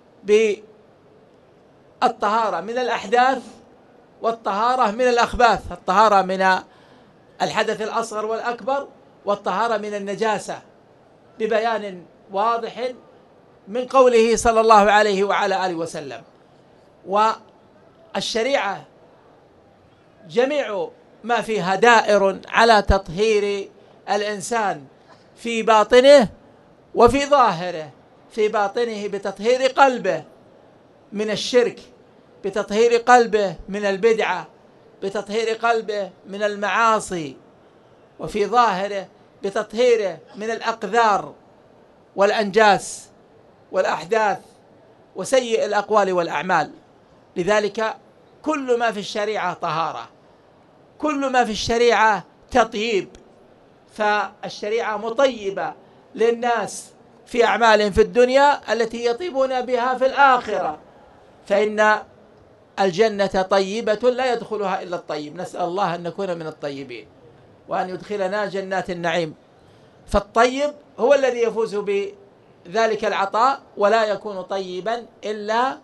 بالطهارة من الأحداث والطهارة من الأخباث، الطهارة من الحدث الأصغر والأكبر والطهارة من النجاسة، ببيان واضح من قوله صلى الله عليه وعلى آله وسلم. والشريعة جميع ما فيها دائر على تطهير الإنسان في باطنه وفي ظاهره. في باطنه بتطهير قلبه من الشرك، بتطهير قلبه من البدعة، بتطهير قلبه من المعاصي، وفي ظاهره بتطهيره من الأقذار والأنجاس والأحداث وسيء الأقوال والأعمال. لذلك كل ما في الشريعة طهارة، كل ما في الشريعة تطيب. فالشريعة مطيبة للناس في أعمالهم في الدنيا التي يطيبون بها في الآخرة، فإن الجنة طيبة لا يدخلها إلا الطيب. نسأل الله أن نكون من الطيبين وأن يدخلنا جنات النعيم. فالطيب هو الذي يفوز بذلك العطاء، ولا يكون طيبا إلا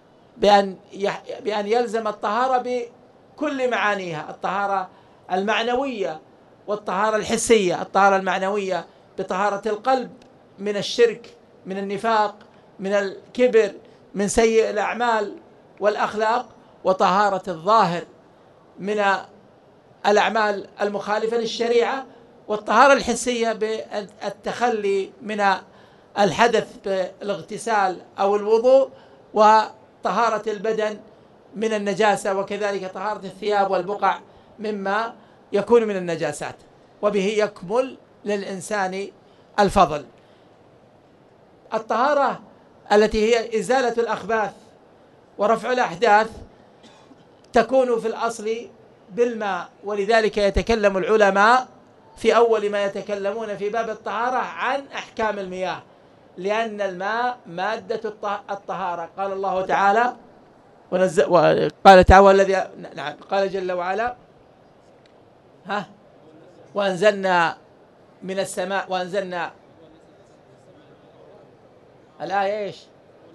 بأن يلزم الطهارة بكل معانيها: الطهارة المعنوية والطهارة الحسية. الطهارة المعنوية بطهارة القلب من الشرك، من النفاق، من الكبر، من سيء الأعمال والأخلاق، وطهارة الظاهر من الأعمال المخالفة للشريعة، والطهارة الحسية بالتخلي من الحدث بالاغتسال أو الوضوء، وطهارة البدن من النجاسة، وكذلك طهارة الثياب والبقع مما يكون من النجاسات. وبه يكمل للإنسان الفضل. الطهارة التي هي إزالة الأخباث ورفع الأحداث تكون في الأصل بالماء، ولذلك يتكلم العلماء في أول ما يتكلمون في باب الطهارة عن أحكام المياه، لأن الماء مادة الطهارة. قال الله تعالى قال تعالى الذي قال جل وعلا: وأنزلنا من السماء الآية إيش؟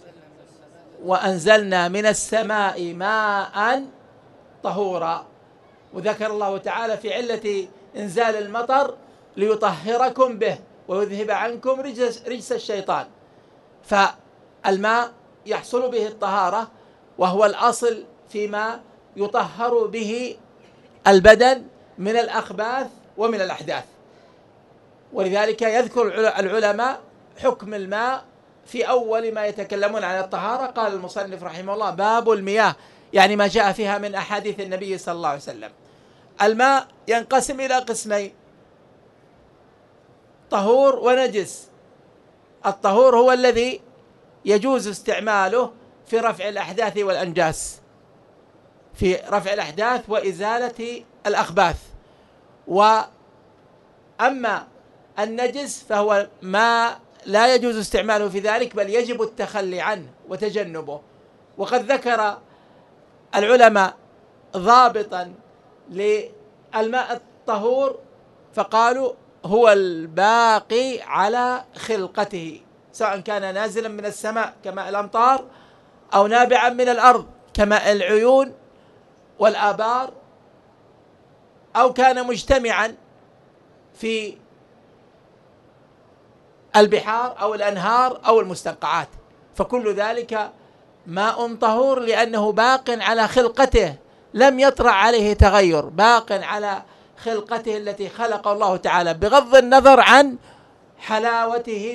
وأنزلنا من السماء ماء طهورا. وذكر الله تعالى في علة إنزال المطر ليطهركم به ويذهب عنكم رجس الشيطان. فالماء يحصل به الطهارة، وهو الأصل فيما يطهر به البدن من الأخباث ومن الأحداث. ولذلك يذكر العلماء حكم الماء في أول ما يتكلمون عن الطهارة. قال المصنف رحمه الله: باب المياه، يعني ما جاء فيها من أحاديث النبي صلى الله عليه وسلم. الماء ينقسم إلى قسمين: طهور ونجس. الطهور هو الذي يجوز استعماله في رفع الأحداث والأنجاس، في رفع الأحداث وإزالة الأخباث. وأما النجس فهو ما لا يجوز استعماله في ذلك، بل يجب التخلي عنه وتجنبه. وقد ذكر العلماء ضابطا للماء الطهور فقالوا: هو الباقي على خلقته، سواء كان نازلا من السماء كماء الأمطار، أو نابعا من الأرض كماء العيون والآبار، أو كان مجتمعا في البحار أو الأنهار أو المستنقعات. فكل ذلك ماء طهور، لأنه باق على خلقته، لم يطرأ عليه تغير، باق على خلقته التي خلق الله تعالى، بغض النظر عن حلاوته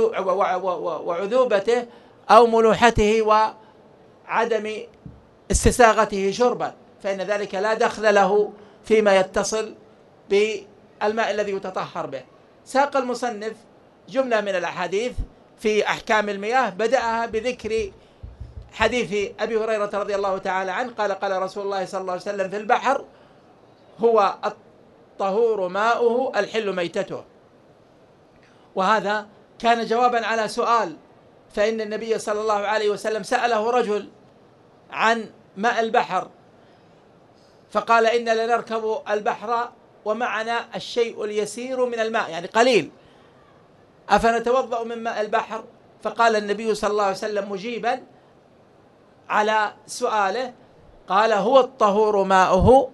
وعذوبته أو ملوحته وعدم استساغته شربا، فإن ذلك لا دخل له فيما يتصل بالماء الذي يتطهر به. ساق المصنف جملة من الأحاديث في أحكام المياه، بدأها بذكر حديث أبي هريرة رضي الله تعالى عنه قال: قال رسول الله صلى الله عليه وسلم: في البحر هو الطهور ماؤه الحل ميتته. وهذا كان جوابا على سؤال، فإن النبي صلى الله عليه وسلم سأله رجل عن ماء البحر، فقال: إن لنركب البحر ومعنا الشيء اليسير من الماء، يعني قليل، أفنتوضأ من ماء البحر؟ فقال النبي صلى الله عليه وسلم مجيبا على سؤاله، قال: هو الطهور ماؤه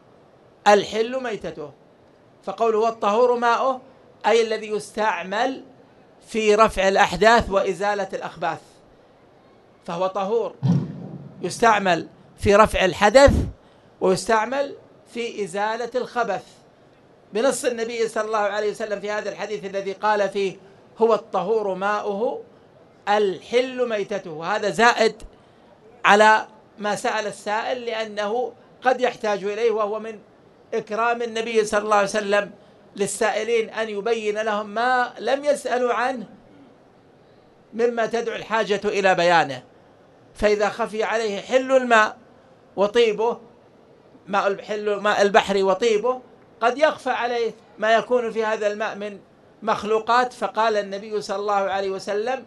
الحل ميتته. فقوله هو الطهور ماؤه أي الذي يستعمل في رفع الأحداث وإزالة الأخباث، فهو طهور يستعمل في رفع الحدث ويستعمل في إزالة الخبث، بنص النبي صلى الله عليه وسلم في هذا الحديث الذي قال فيه: هو الطهور ماؤه الحل ميتته. وهذا زائد على ما سأل السائل، لأنه قد يحتاج إليه، وهو من إكرام النبي صلى الله عليه وسلم للسائلين أن يبين لهم ما لم يسألوا عنه مما تدعو الحاجة إلى بيانه. فإذا خفي عليه حل الماء وطيبه، ماء البحر وطيبه، قد يخفى عليه ما يكون في هذا الماء من مخلوقات. فقال النبي صلى الله عليه وسلم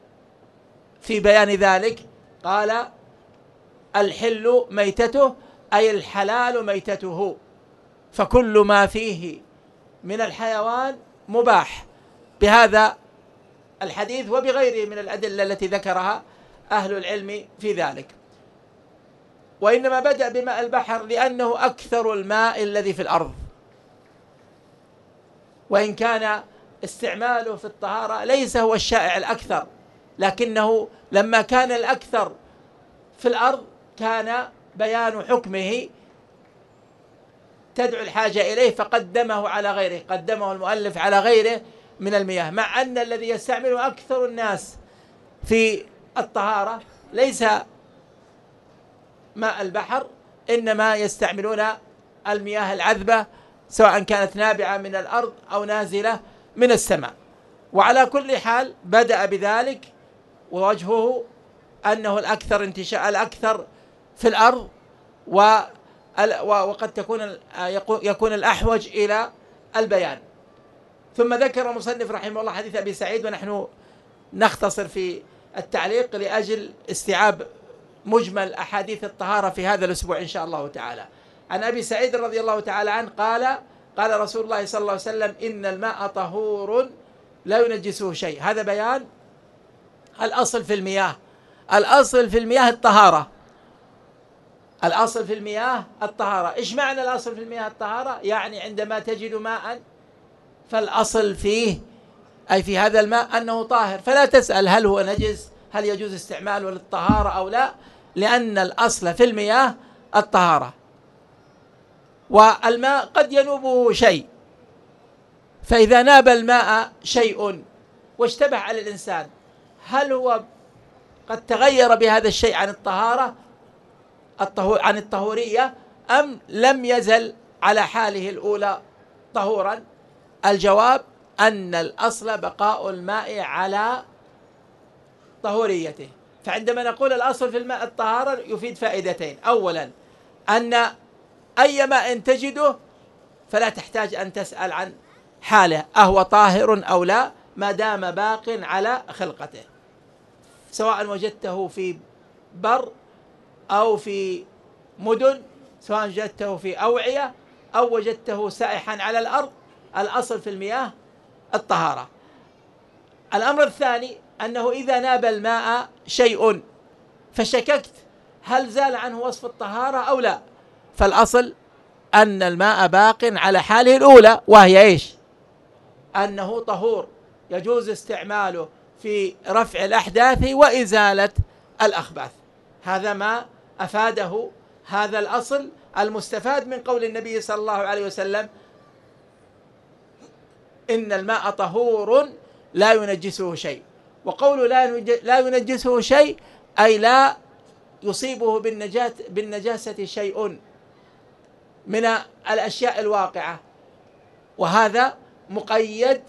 في بيان ذلك، قال: الحل ميتته أي الحلال ميتته، فكل ما فيه من الحيوان مباح، بهذا الحديث وبغيره من الأدلة التي ذكرها أهل العلم في ذلك. وإنما بدأ بماء البحر لأنه أكثر الماء الذي في الأرض، وإن كان استعماله في الطهارة ليس هو الشائع الأكثر، لكنه لما كان الأكثر في الأرض كان بيان حكمه تدعو الحاجة إليه، فقدمه على غيره، قدمه المؤلف على غيره من المياه، مع أن الذي يستعمله أكثر الناس في الطهارة ليس ماء البحر، إنما يستعملون المياه العذبة، سواء كانت نابعة من الأرض أو نازلة من السماء. وعلى كل حال بدأ بذلك، ووجهه أنه الأكثر انتشاء، الأكثر في الأرض، وقد يكون الأحوج إلى البيان. ثم ذكر مصنف رحمه الله حديث أبي سعيد، ونحن نختصر في التعليق لأجل استيعاب مجمل أحاديث الطهارة في هذا الأسبوع إن شاء الله تعالى. عن أبي سعيد رضي الله تعالى عنه قال: قال رسول الله صلى الله عليه وسلم: إن الماء طهور لا ينجسه شيء. هذا بيان الأصل في المياه، الأصل في المياه الطهارة، الأصل في المياه الطهارة. إيش معنى الأصل في المياه الطهارة؟ يعني عندما تجد ماء فالأصل فيه أي في هذا الماء أنه طاهر، فلا تسأل هل هو نجس، هل يجوز استعماله للطهارة أو لا، لأن الأصل في المياه الطهارة. والماء قد ينوبه شيء، فإذا ناب الماء شيء واشتبه على الإنسان، هل هو قد تغير بهذا الشيء عن الطهارة عن الطهورية، أم لم يزل على حاله الأولى طهورا؟ الجواب أن الأصل بقاء الماء على طهوريته. فعندما نقول الأصل في الماء الطهارة يفيد فائدتين: أولا أن أي ماء تجده فلا تحتاج أن تسأل عن حاله أهو طاهر أو لا، ما دام باق على خلقته، سواء وجدته في بر أو في مدن، سواء وجدته في أوعية أو وجدته سائحا على الأرض، الأصل في المياه الطهارة. الأمر الثاني أنه إذا ناب الماء شيء فشككت هل زال عنه وصف الطهارة أو لا، فالأصل أن الماء باق على حاله الأولى، وهي إيش؟ أنه طهور يجوز استعماله في رفع الأحداث وإزالة الأخباث. هذا ما أفاده هذا الأصل المستفاد من قول النبي صلى الله عليه وسلم: إن الماء طهور لا ينجسه شيء. وقول لا ينجسه شيء أي لا يصيبه بالنجاسة شيء من الأشياء الواقعة، وهذا مقيد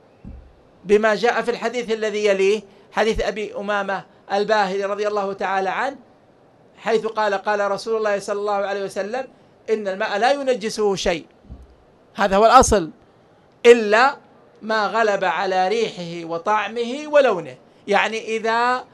بما جاء في الحديث الذي يليه، حديث أبي أمامة الباهلي رضي الله تعالى عنه، حيث قال رسول الله صلى الله عليه وسلم: إن الماء لا ينجسه شيء. هذا هو الأصل، إلا ما غلب على ريحه وطعمه ولونه. يعني إذا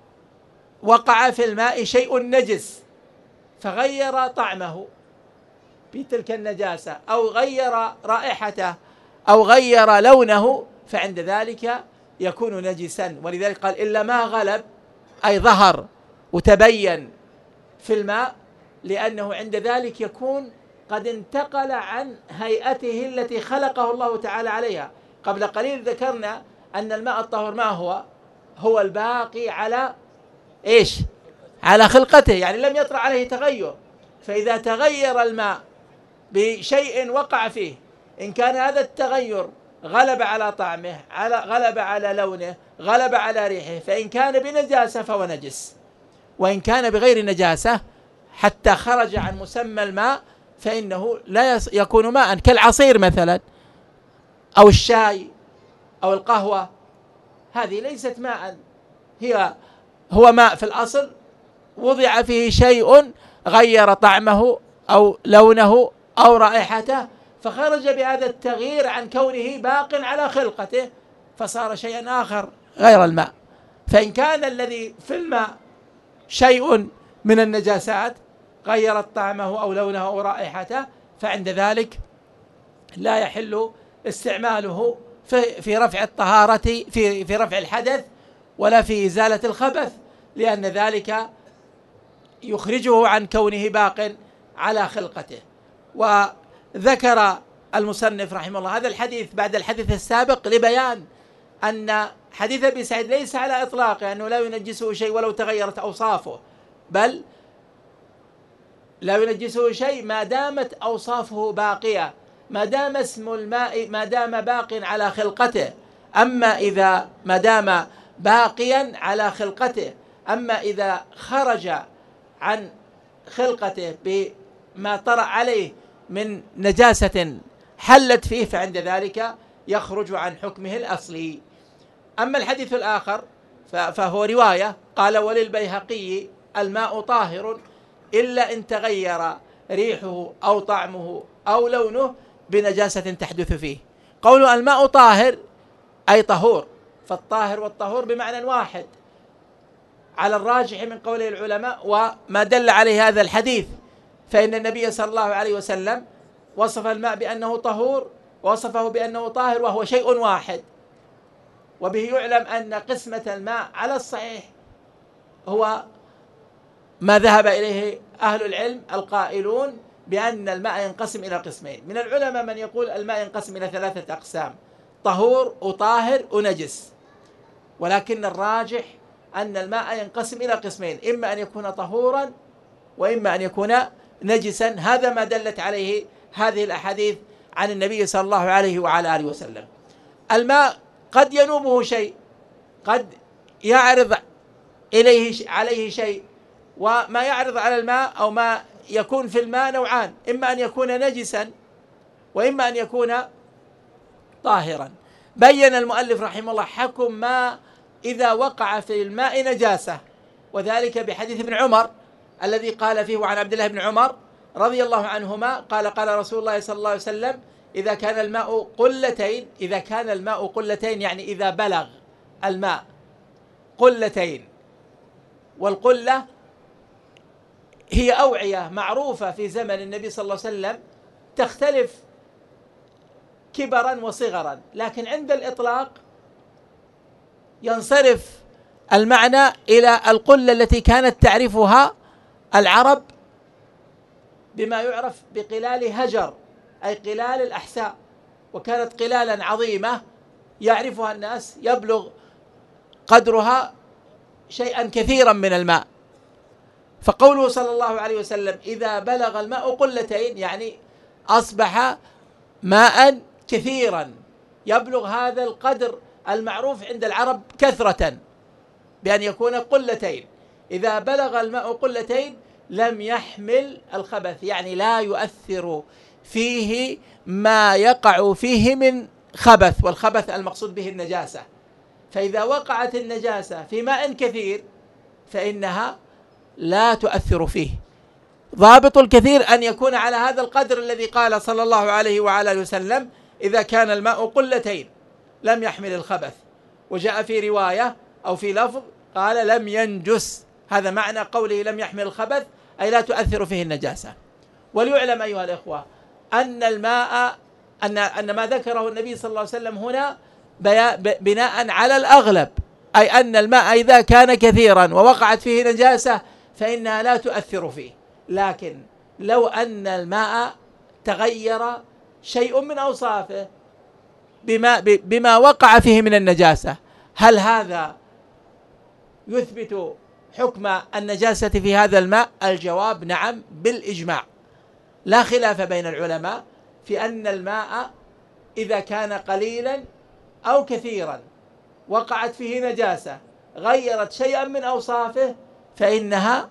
وقع في الماء شيء نجس فغير طعمه بتلك النجاسة، أو غير رائحته، أو غير لونه، فعند ذلك يكون نجسا. ولذلك قال: إلا ما غلب، أي ظهر وتبين في الماء، لأنه عند ذلك يكون قد انتقل عن هيئته التي خلقه الله تعالى عليها. قبل قليل ذكرنا أن الماء الطهور ما هو الباقي على إيش؟ على خلقته، يعني لم يطرأ عليه تغير. فإذا تغير الماء بشيء وقع فيه، إن كان هذا التغير غلب على طعمه، غلب على لونه، غلب على ريحه، فإن كان بنجاسة فهو نجس، وإن كان بغير نجاسة حتى خرج عن مسمى الماء فإنه لا يكون ماء، كالعصير مثلا أو الشاي أو القهوة، هذه ليست ماء، هو ماء في الأصل وضع فيه شيء غير طعمه أو لونه أو رائحته، فخرج بهذا التغيير عن كونه باق على خلقته فصار شيئا آخر غير الماء. فإن كان الذي في الماء شيء من النجاسات غيرت طعمه أو لونه أو رائحته، فعند ذلك لا يحل استعماله في رفع الطهارة، في رفع الحدث، ولا في إزالة الخبث، لأن ذلك يخرجه عن كونه باق على خلقته. وذكر المصنف رحمه الله هذا الحديث بعد الحديث السابق لبيان أن حديث أبي سعيد ليس على إطلاقه أنه لا ينجسه شيء ولو تغيرت أوصافه، بل لا ينجسه شيء ما دامت أوصافه باقية، ما دام اسم الماء ما دام باق على خلقته. أما إذا ما دام باقيا على خلقته، أما إذا خرج عن خلقته بما طرأ عليه من نجاسة حلت فيه، فعند ذلك يخرج عن حكمه الأصلي. أما الحديث الآخر فهو رواية قال: وللبيهقي: الماء طاهر إلا إن تغير ريحه أو طعمه أو لونه بنجاسة تحدث فيه. قول الماء طاهر أي طهور، فالطاهر والطهور بمعنى واحد على الراجح من قول العلماء، وما دل عليه هذا الحديث، فإن النبي صلى الله عليه وسلم وصف الماء بأنه طهور، وصفه بأنه طاهر، وهو شيء واحد. وبه يعلم أن قسمة الماء على الصحيح هو ما ذهب إليه أهل العلم القائلون بأن الماء ينقسم إلى قسمين. من العلماء من يقول الماء ينقسم إلى 3 أقسام: طهور وطاهر ونجس. ولكن الراجح أن الماء ينقسم إلى قسمين: إما أن يكون طهورا وإما أن يكون نجسا. هذا ما دلت عليه هذه الأحاديث عن النبي صلى الله عليه وعلى آله وسلم. الماء قد ينوبه شيء، قد يعرض عليه شيء، وما يعرض على الماء أو ما يكون في الماء نوعان: إما أن يكون نجسا وإما أن يكون طاهرا. بين المؤلف رحمه الله حكم ما إذا وقع في الماء نجاسة، وذلك بحديث ابن عمر الذي قال فيه وعن عبد الله بن عمر رضي الله عنهما قال: قال رسول الله صلى الله عليه وسلم: إذا كان الماء قلتين، إذا كان الماء قلتين يعني إذا بلغ الماء قلتين، والقلة هي أوعية معروفة في زمن النبي صلى الله عليه وسلم تختلف كبرا وصغرا، لكن عند الإطلاق ينصرف المعنى إلى القلة التي كانت تعرفها العرب بما يعرف بقلال هجر، أي قلال الأحساء، وكانت قلالا عظيمة يعرفها الناس يبلغ قدرها شيئا كثيرا من الماء. فقوله صلى الله عليه وسلم: إذا بلغ الماء قلتين، يعني أصبح ماء كثيرا يبلغ هذا القدر المعروف عند العرب كثرة بأن يكون قلتين. إذا بلغ الماء قلتين لم يحمل الخبث، يعني لا يؤثر فيه ما يقع فيه من خبث، والخبث المقصود به النجاسة. فإذا وقعت النجاسة في ماء كثير فإنها لا تؤثر فيه. ضابط الكثير أن يكون على هذا القدر الذي قال صلى الله عليه وعلى آله وسلم: إذا كان الماء قلتين لم يحمل الخبث. وجاء في رواية أو في لفظ قال: لم ينجس. هذا معنى قوله لم يحمل الخبث، أي لا تؤثر فيه النجاسة. وليعلم أيها الإخوة أن الماء أن ما ذكره النبي صلى الله عليه وسلم هنا بناء على الأغلب، أي أن الماء إذا كان كثيرا ووقعت فيه نجاسة فإنها لا تؤثر فيه. لكن لو أن الماء تغير شيء من أوصافه بما وقع فيه من النجاسة، هل هذا يثبت حكم النجاسة في هذا الماء؟ الجواب نعم بالإجماع، لا خلاف بين العلماء في أن الماء إذا كان قليلا أو كثيرا وقعت فيه نجاسة غيرت شيئا من أوصافه فإنها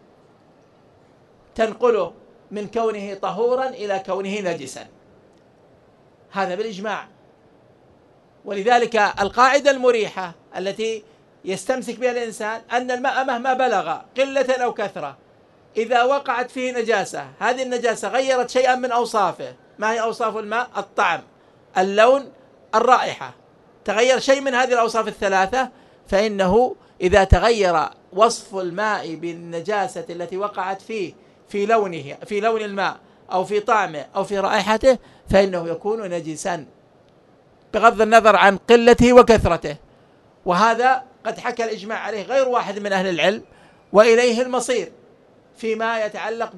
تنقله من كونه طهورا إلى كونه نجسا، هذا بالإجماع. ولذلك القاعدة المريحة التي يستمسك بها الإنسان أن الماء مهما بلغ قلة أو كثرة إذا وقعت فيه نجاسة، هذه النجاسة غيرت شيئا من أوصافه. ما هي أوصاف الماء؟ الطعم، اللون، الرائحة. تغير شيء من هذه الأوصاف الثلاثة فإنه إذا تغير وصف الماء بالنجاسة التي وقعت فيه في لونه، في لون الماء أو في طعمه أو في رائحته، فإنه يكون نجسا بغض النظر عن قلته وكثرته. وهذا قد حكى الإجماع عليه غير واحد من أهل العلم، وإليه المصير فيما يتعلق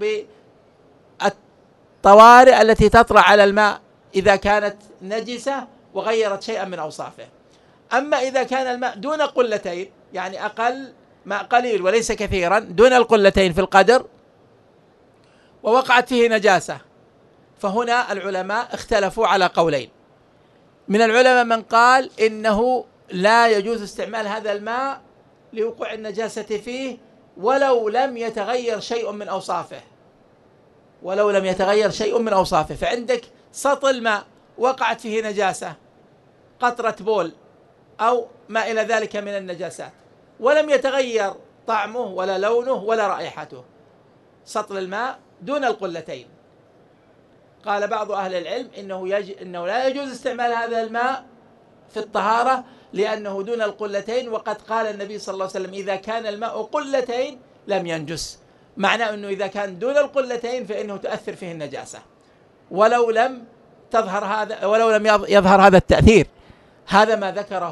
بالطوارئ التي تطرأ على الماء إذا كانت نجسة وغيرت شيئا من أوصافه. أما إذا كان الماء دون قلتين، يعني أقل ماء قليل وليس كثيرا، دون القلتين في القدر، ووقعت فيه نجاسة، فهنا العلماء اختلفوا على قولين. من العلماء من قال إنه لا يجوز استعمال هذا الماء لوقوع النجاسة فيه ولو لم يتغير شيء من أوصافه، ولو لم يتغير شيء من أوصافه. فعندك سطل ماء وقعت فيه نجاسة، قطرة بول أو ما إلى ذلك من النجاسات، ولم يتغير طعمه ولا لونه ولا رائحته، سطل الماء دون القلتين. قال بعض أهل العلم إنه لا يجوز استعمال هذا الماء في الطهارة لأنه دون القلتين، وقد قال النبي صلى الله عليه وسلم: إذا كان الماء قلتين لم ينجس. معناه أنه إذا كان دون القلتين فإنه تؤثر فيه النجاسة ولو لم يظهر هذا التأثير. هذا ما ذكره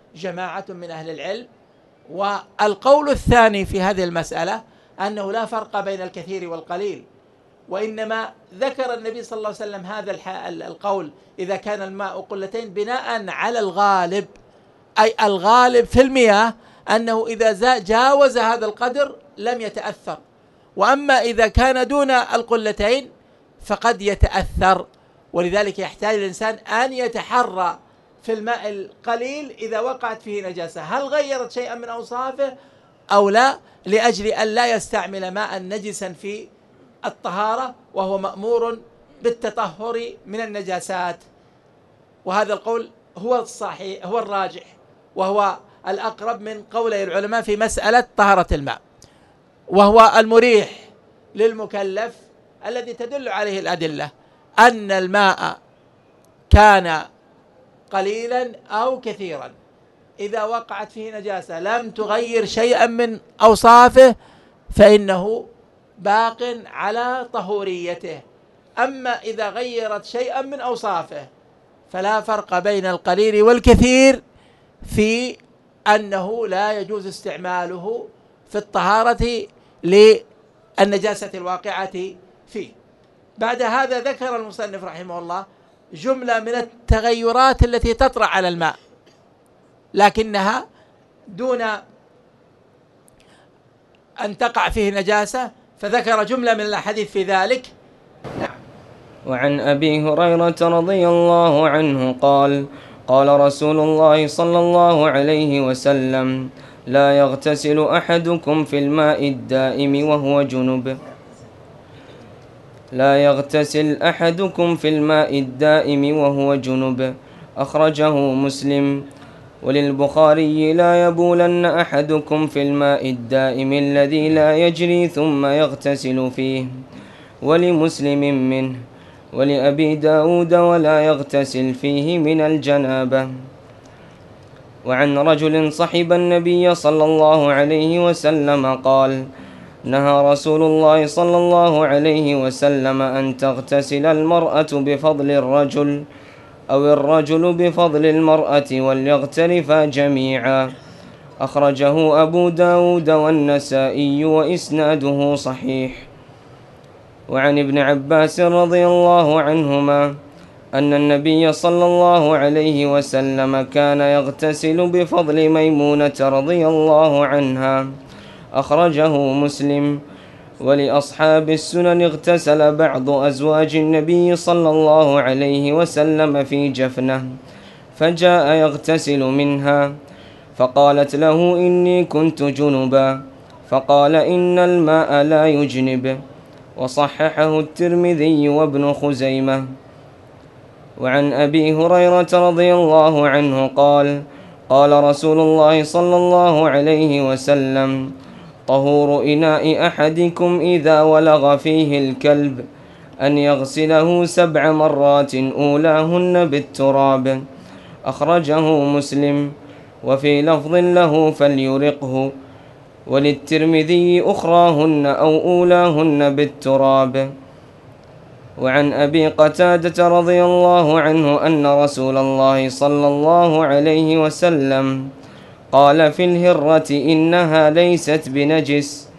جماعة من أهل العلم. والقول الثاني في هذه المسألة أنه لا فرق بين الكثير والقليل، وإنما ذكر النبي صلى الله عليه وسلم هذا القول إذا كان الماء قلتين بناء على الغالب، أي الغالب في المياه أنه إذا جاوز هذا القدر لم يتأثر، وأما إذا كان دون القلتين فقد يتأثر. ولذلك يحتاج الإنسان أن يتحرى في الماء القليل إذا وقعت فيه نجاسة هل غيرت شيئا من أوصافه أو لا، لأجل أن لا يستعمل ماء نجسا في الطهارة وهو مأمور بالتطهر من النجاسات. وهذا القول هو الصحيح، هو الراجح، وهو الأقرب من قولي العلماء في مسألة طهارة الماء، وهو المريح للمكلف الذي تدل عليه الأدلة أن الماء كان قليلا أو كثيرا إذا وقعت فيه نجاسة لم تغير شيئا من أوصافه فإنه باق على طهوريته. أما إذا غيرت شيئا من أوصافه فلا فرق بين القليل والكثير في أنه لا يجوز استعماله في الطهارة للنجاسة الواقعة فيه. بعد هذا ذكر المصنف رحمه الله جملة من التغيرات التي تطرأ على الماء لكنها دون أن تقع فيه نجاسة، فذكر جملة من الأحاديث في ذلك. وعن أبي هريرة رضي الله عنه قال قال رسول الله صلى الله عليه وسلم لا يغتسل أحدكم في الماء الدائم وهو جنب. لا يغتسل أحدكم في الماء الدائم وهو جنب، أخرجه مسلم. وللبخاري لا يبولن أحدكم في الماء الدائم الذي لا يجري ثم يغتسل فيه. ولمسلم منه. ولأبي داود ولا يغتسل فيه من الجنابة. وعن رجل صحب النبي صلى الله عليه وسلم قال نهى رسول الله صلى الله عليه وسلم أن تغتسل المرأة بفضل الرجل أو الرجل بفضل المرأة وليغترفا جميعا، أخرجه أبو داود والنسائي وإسناده صحيح. وعن ابن عباس رضي الله عنهما أن النبي صلى الله عليه وسلم كان يغتسل بفضل ميمونة رضي الله عنها، أخرجه مسلم. ولأصحاب السنن اغتسل بعض أزواج النبي صلى الله عليه وسلم في جفنة فجاء يغتسل منها فقالت له إني كنت جنبا فقال إن الماء لا يجنب، وصححه الترمذي وابن خزيمة. وعن أبي هريرة رضي الله عنه قال قال رسول الله صلى الله عليه وسلم طهور إناء أحدكم إذا ولغ فيه الكلب أن يغسله 7 مرات أولاهن بالتراب، أخرجه مسلم. وفي لفظ له فليرقه. وللترمذي أخراهن أو أولاهن بالتراب. وعن أبي قتادة رضي الله عنه أن رسول الله صلى الله عليه وسلم قال في الهرة إنها ليست بنجس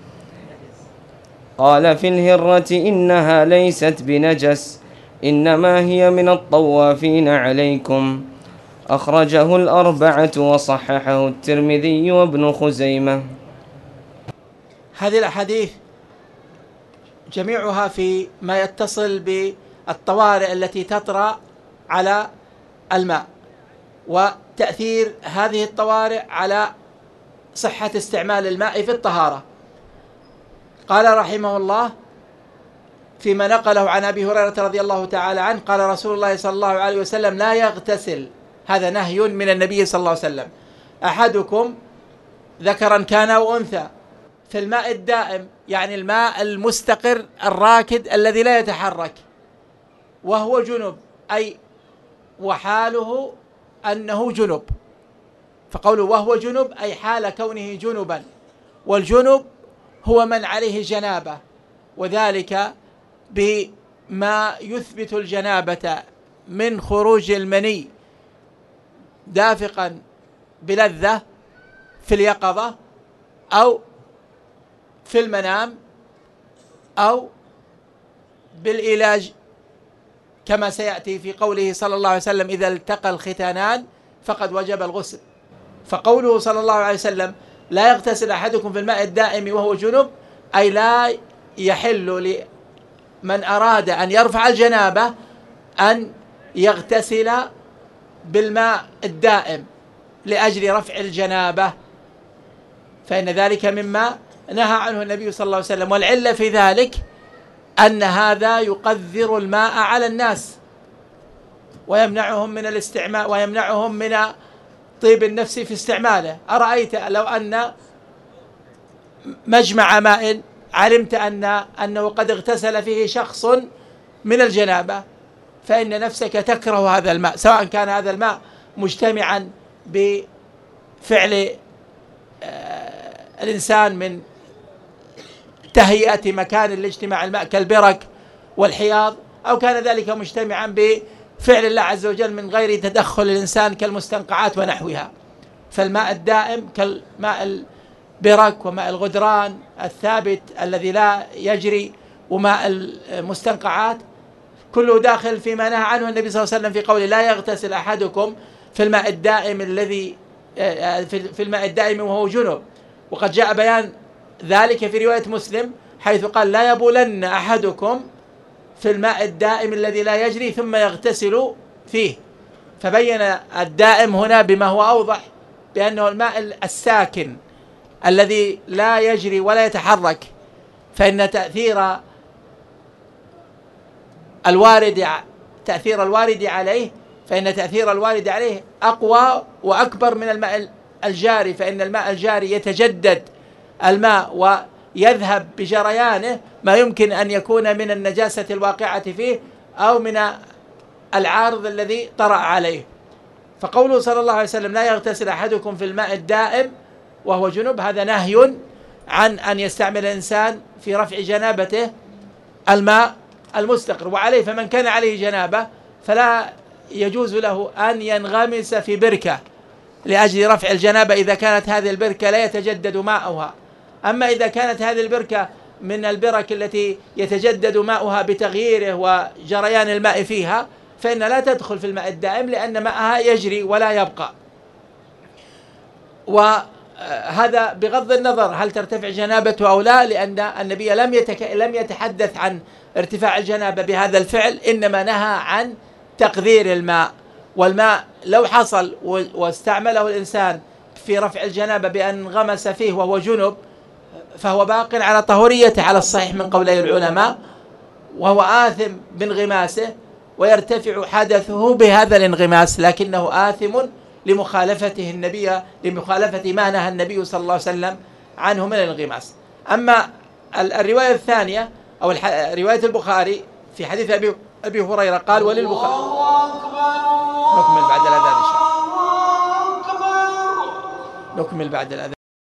إنما هي من الطوافين عليكم، أخرجه الأربعة وصححه الترمذي وابن خزيمة. هذه الأحاديث جميعها في ما يتصل بالطوارئ التي تطرأ على الماء وتأثير هذه الطوارئ على صحة استعمال الماء في الطهارة. قال رحمه الله فيما نقله عن أبي هريرة رضي الله تعالى عنه قال رسول الله صلى الله عليه وسلم لا يغتسل، هذا نهي من النبي صلى الله عليه وسلم، أحدكم ذكرا كان أو أنثى في الماء الدائم، يعني الماء المستقر الراكد الذي لا يتحرك، وهو جنب، أي وحاله أنه جنب، فقوله وهو جنب أي حال كونه جنبا، والجنب هو من عليه جنابة، وذلك بما يثبت الجنابة من خروج المني دافقا بلذة في اليقظة أو في المنام أو بالعلاج، كما سيأتي في قوله صلى الله عليه وسلم: إذا التقى الختانان فقد وجب الغسل. فقوله صلى الله عليه وسلم: لا يغتسل أحدكم في الماء الدائم وهو جنب، أي لا يحل لمن أراد أن يرفع الجنابة أن يغتسل بالماء الدائم لأجل رفع الجنابة، فإن ذلك مما نهى عنه النبي صلى الله عليه وسلم. والعلة في ذلك أن هذا يقذر الماء على الناس ويمنعهم من الاستعمال ويمنعهم من طيب النفس في استعماله. أرأيت لو أن مجمع ماء علمت أنه قد اغتسل فيه شخص من الجنابة، فإن نفسك تكره هذا الماء، سواء كان هذا الماء مجتمعا بفعل الإنسان من تهيئة مكان لاجتماع الماء كالبرك والحياض، أو كان ذلك مجتمعا بفعل الله عز وجل من غير تدخل الإنسان كالمستنقعات ونحوها. فالماء الدائم كالماء البرك وماء الغدران الثابت الذي لا يجري وماء المستنقعات كله داخل فيما نهى عنه النبي صلى الله عليه وسلم في قوله: لا يغتسل أحدكم في الماء الدائم في الماء الدائم وهو جنب. وقد جاء بيان ذلك في رواية مسلم حيث قال: لا يبولن أحدكم في الماء الدائم الذي لا يجري ثم يغتسل فيه. فبين الدائم هنا بما هو أوضح بأنه الماء الساكن الذي لا يجري ولا يتحرك، فإن تأثير الوارد عليه أقوى وأكبر من الماء الجاري، فإن الماء الجاري يتجدد الماء ويذهب بجريانه ما يمكن أن يكون من النجاسة الواقعة فيه أو من العارض الذي طرأ عليه. فقوله صلى الله عليه وسلم: لا يغتسل أحدكم في الماء الدائم وهو جنب، هذا نهي عن أن يستعمل الإنسان في رفع جنابته الماء المستقر. وعليه فمن كان عليه جنابة فلا يجوز له أن ينغمس في بركة لأجل رفع الجنابة إذا كانت هذه البركة لا يتجدد ماؤها. أما إذا كانت هذه البركة من البرك التي يتجدد ماؤها بتغييره وجريان الماء فيها فإن لا تدخل في الماء الدائم، لأن ماءها يجري ولا يبقى. وهذا بغض النظر هل ترتفع جنابته أو لا، لأن النبي لم يتحدث عن ارتفاع الجنابة بهذا الفعل، إنما نهى عن تقذير الماء. والماء لو حصل واستعمله الإنسان في رفع الجنابة بأن غمس فيه وهو جنب فهو باق على طهوريته على الصحيح من قولي العلماء، وهو آثم بانغماسه ويرتفع حدثه بهذا الانغماس، لكنه آثم لمخالفة ما نهى النبي صلى الله عليه وسلم عنه من الانغماس. أما الرواية الثانية أو رواية البخاري في حديث أبي هريرة قال: وللبخاري. نكمل بعد الأذان إن شاء الله. نكمل بعد الأذان.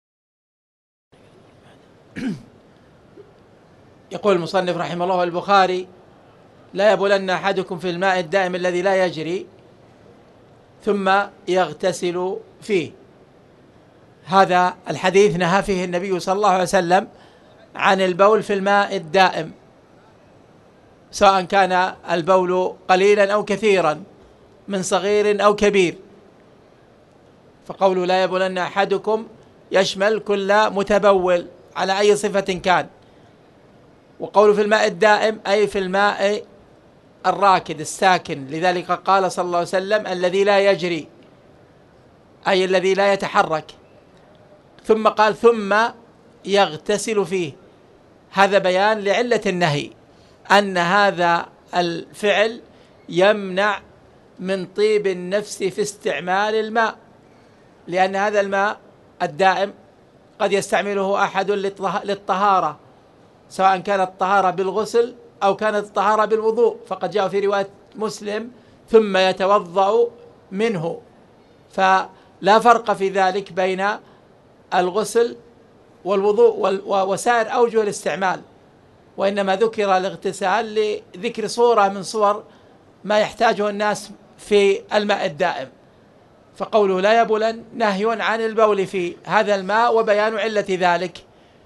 يقول المصنف رحمه الله: البخاري: لا يبولن أحدكم في الماء الدائم الذي لا يجري ثم يغتسل فيه. هذا الحديث نهى فيه النبي صلى الله عليه وسلم عن البول في الماء الدائم، سواء كان البول قليلا أو كثيرا، من صغير أو كبير. فقوله لا يبولن أحدكم يشمل كل متبول على أي صفة كان. وقوله في الماء الدائم أي في الماء الراكد الساكن، لذلك قال صلى الله عليه وسلم: الذي لا يجري، أي الذي لا يتحرك. ثم قال: ثم يغتسل فيه. هذا بيان لعلة النهي، أن هذا الفعل يمنع من طيب النفس في استعمال الماء، لأن هذا الماء الدائم قد يستعمله أحد للطهارة، سواء كانت الطهارة بالغسل أو كانت الطهارة بالوضوء. فقد جاء في رواية مسلم: ثم يتوضأ منه. فلا فرق في ذلك بين الغسل والوضوء وسائر أوجه الاستعمال، وإنما ذكر الاغتسال لذكر صورة من صور ما يحتاجه الناس في الماء الدائم. فقوله لا يبولن نهي عن البول في هذا الماء وبيان علة ذلك.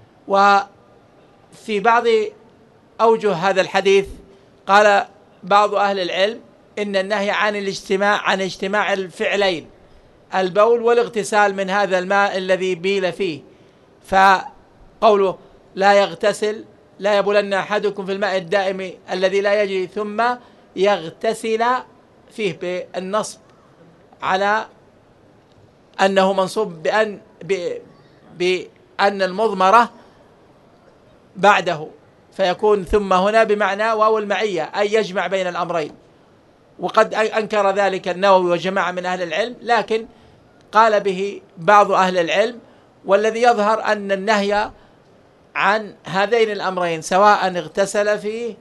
وفي بعض أوجه هذا الحديث قال بعض أهل العلم إن النهي عن اجتماع الفعلين البول والاغتسال من هذا الماء الذي بيل فيه. فقوله لا يبولن أحدكم في الماء الدائم الذي لا يجري ثم يغتسل فيه بالنصب على أنه منصوب بأن المضمرة بعده، فيكون ثم هنا بمعنى واو المعية أي يجمع بين الأمرين. وقد أنكر ذلك النووي وجماعة من أهل العلم، لكن قال به بعض أهل العلم. والذي يظهر أن النهي عن هذين الأمرين سواء اغتسل فيه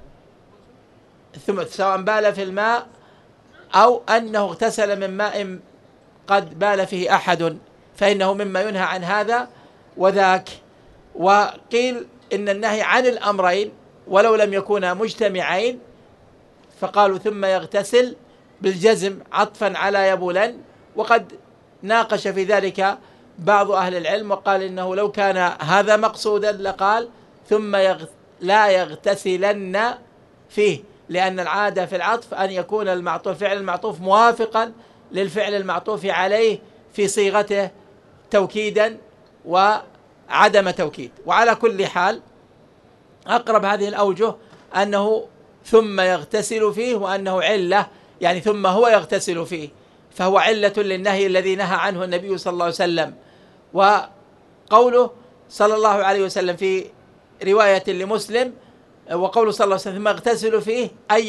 ثم سواء بال في الماء أو أنه اغتسل من ماء قد بال فيه أحد فإنه مما ينهى عن هذا وذاك. وقيل إن النهي عن الأمرين ولو لم يكونا مجتمعين، فقالوا ثم يغتسل بالجزم عطفا على يبولن. وقد ناقش في ذلك بعض أهل العلم وقال إنه لو كان هذا مقصودا لقال ثم لا يغتسلن فيه، لأن العادة في العطف أن يكون فعل المعطوف موافقا للفعل المعطوف عليه في صيغته توكيدا وعدم توكيد. وعلى كل حال أقرب هذه الأوجه أنه ثم يغتسل فيه وأنه علة، يعني ثم هو يغتسل فيه، فهو علة للنهي الذي نهى عنه النبي صلى الله عليه وسلم. وقوله صلى الله عليه وسلم في رواية لمسلم وقوله صلى الله عليه وسلم ثم يغتسل فيه أي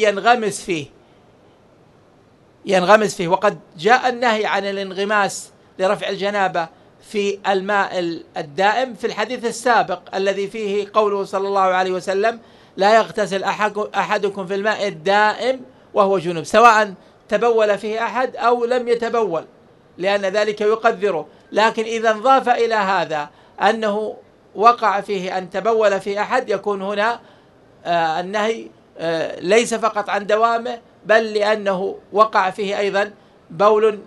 ينغمس فيه. وقد جاء النهي عن الانغماس لرفع الجنابة في الماء الدائم في الحديث السابق الذي فيه قوله صلى الله عليه وسلم لا يغتسل أحدكم في الماء الدائم وهو جنوب، سواء تبول فيه أحد أو لم يتبول، لأن ذلك يقدره. لكن إذا انضاف إلى هذا أنه وقع فيه أن تبول فيه أحد، يكون هنا النهي ليس فقط عن دوامه بل لأنه وقع فيه أيضا بول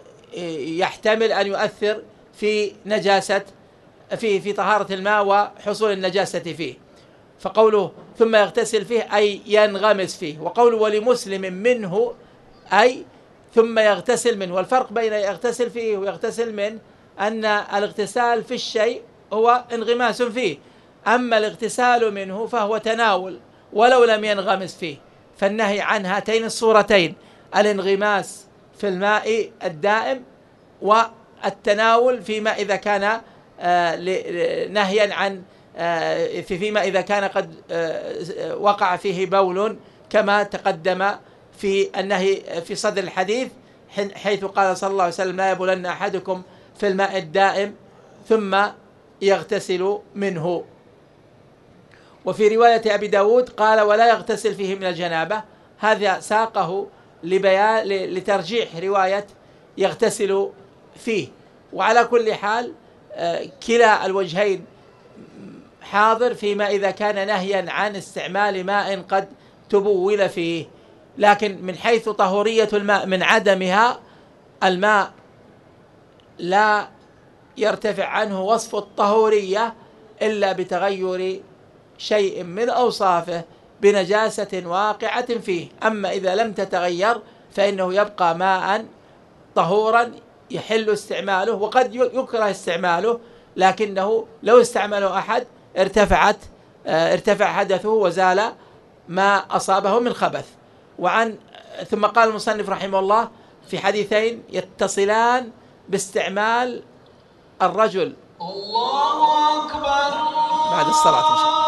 يحتمل أن يؤثر في نجاسة في طهارة الماء وحصول النجاسة فيه. فقوله ثم يغتسل فيه أي ينغمس فيه. وقوله ولمسلم منه أي ثم يغتسل منه. والفرق بين يغتسل فيه ويغتسل منه أن الاغتسال في الشيء هو انغماس فيه، أما الاغتسال منه فهو تناول ولو لم ينغمس فيه. فالنهي عن هاتين الصورتين الانغماس في الماء الدائم والتناول فيما إذا كان نهيا عن فيما إذا كان قد وقع فيه بول، كما تقدم في النهي في صدر الحديث حيث قال صلى الله عليه وسلم لا يبولن أحدكم في الماء الدائم ثم يغتسل منه. وفي رواية أبي داود قال ولا يغتسل فيه من الجنابة، هذا ساقه لترجيح رواية يغتسل فيه. وعلى كل حال كلا الوجهين حاضر فيما إذا كان نهيا عن استعمال ماء قد تبول فيه. لكن من حيث طهورية الماء من عدمها، الماء لا يرتفع عنه وصف الطهورية إلا بتغير شيء من أوصافه بنجاسة واقعة فيه. أما إذا لم تتغير فإنه يبقى ماء طهورا يحل استعماله وقد يكره استعماله، لكنه لو استعمله أحد ارتفع حدثه وزال ما أصابه من خبث. ثم قال المصنف رحمه الله في حديثين يتصلان باستعمال الرجل الله أكبر بعد الصلاة إن شاء الله.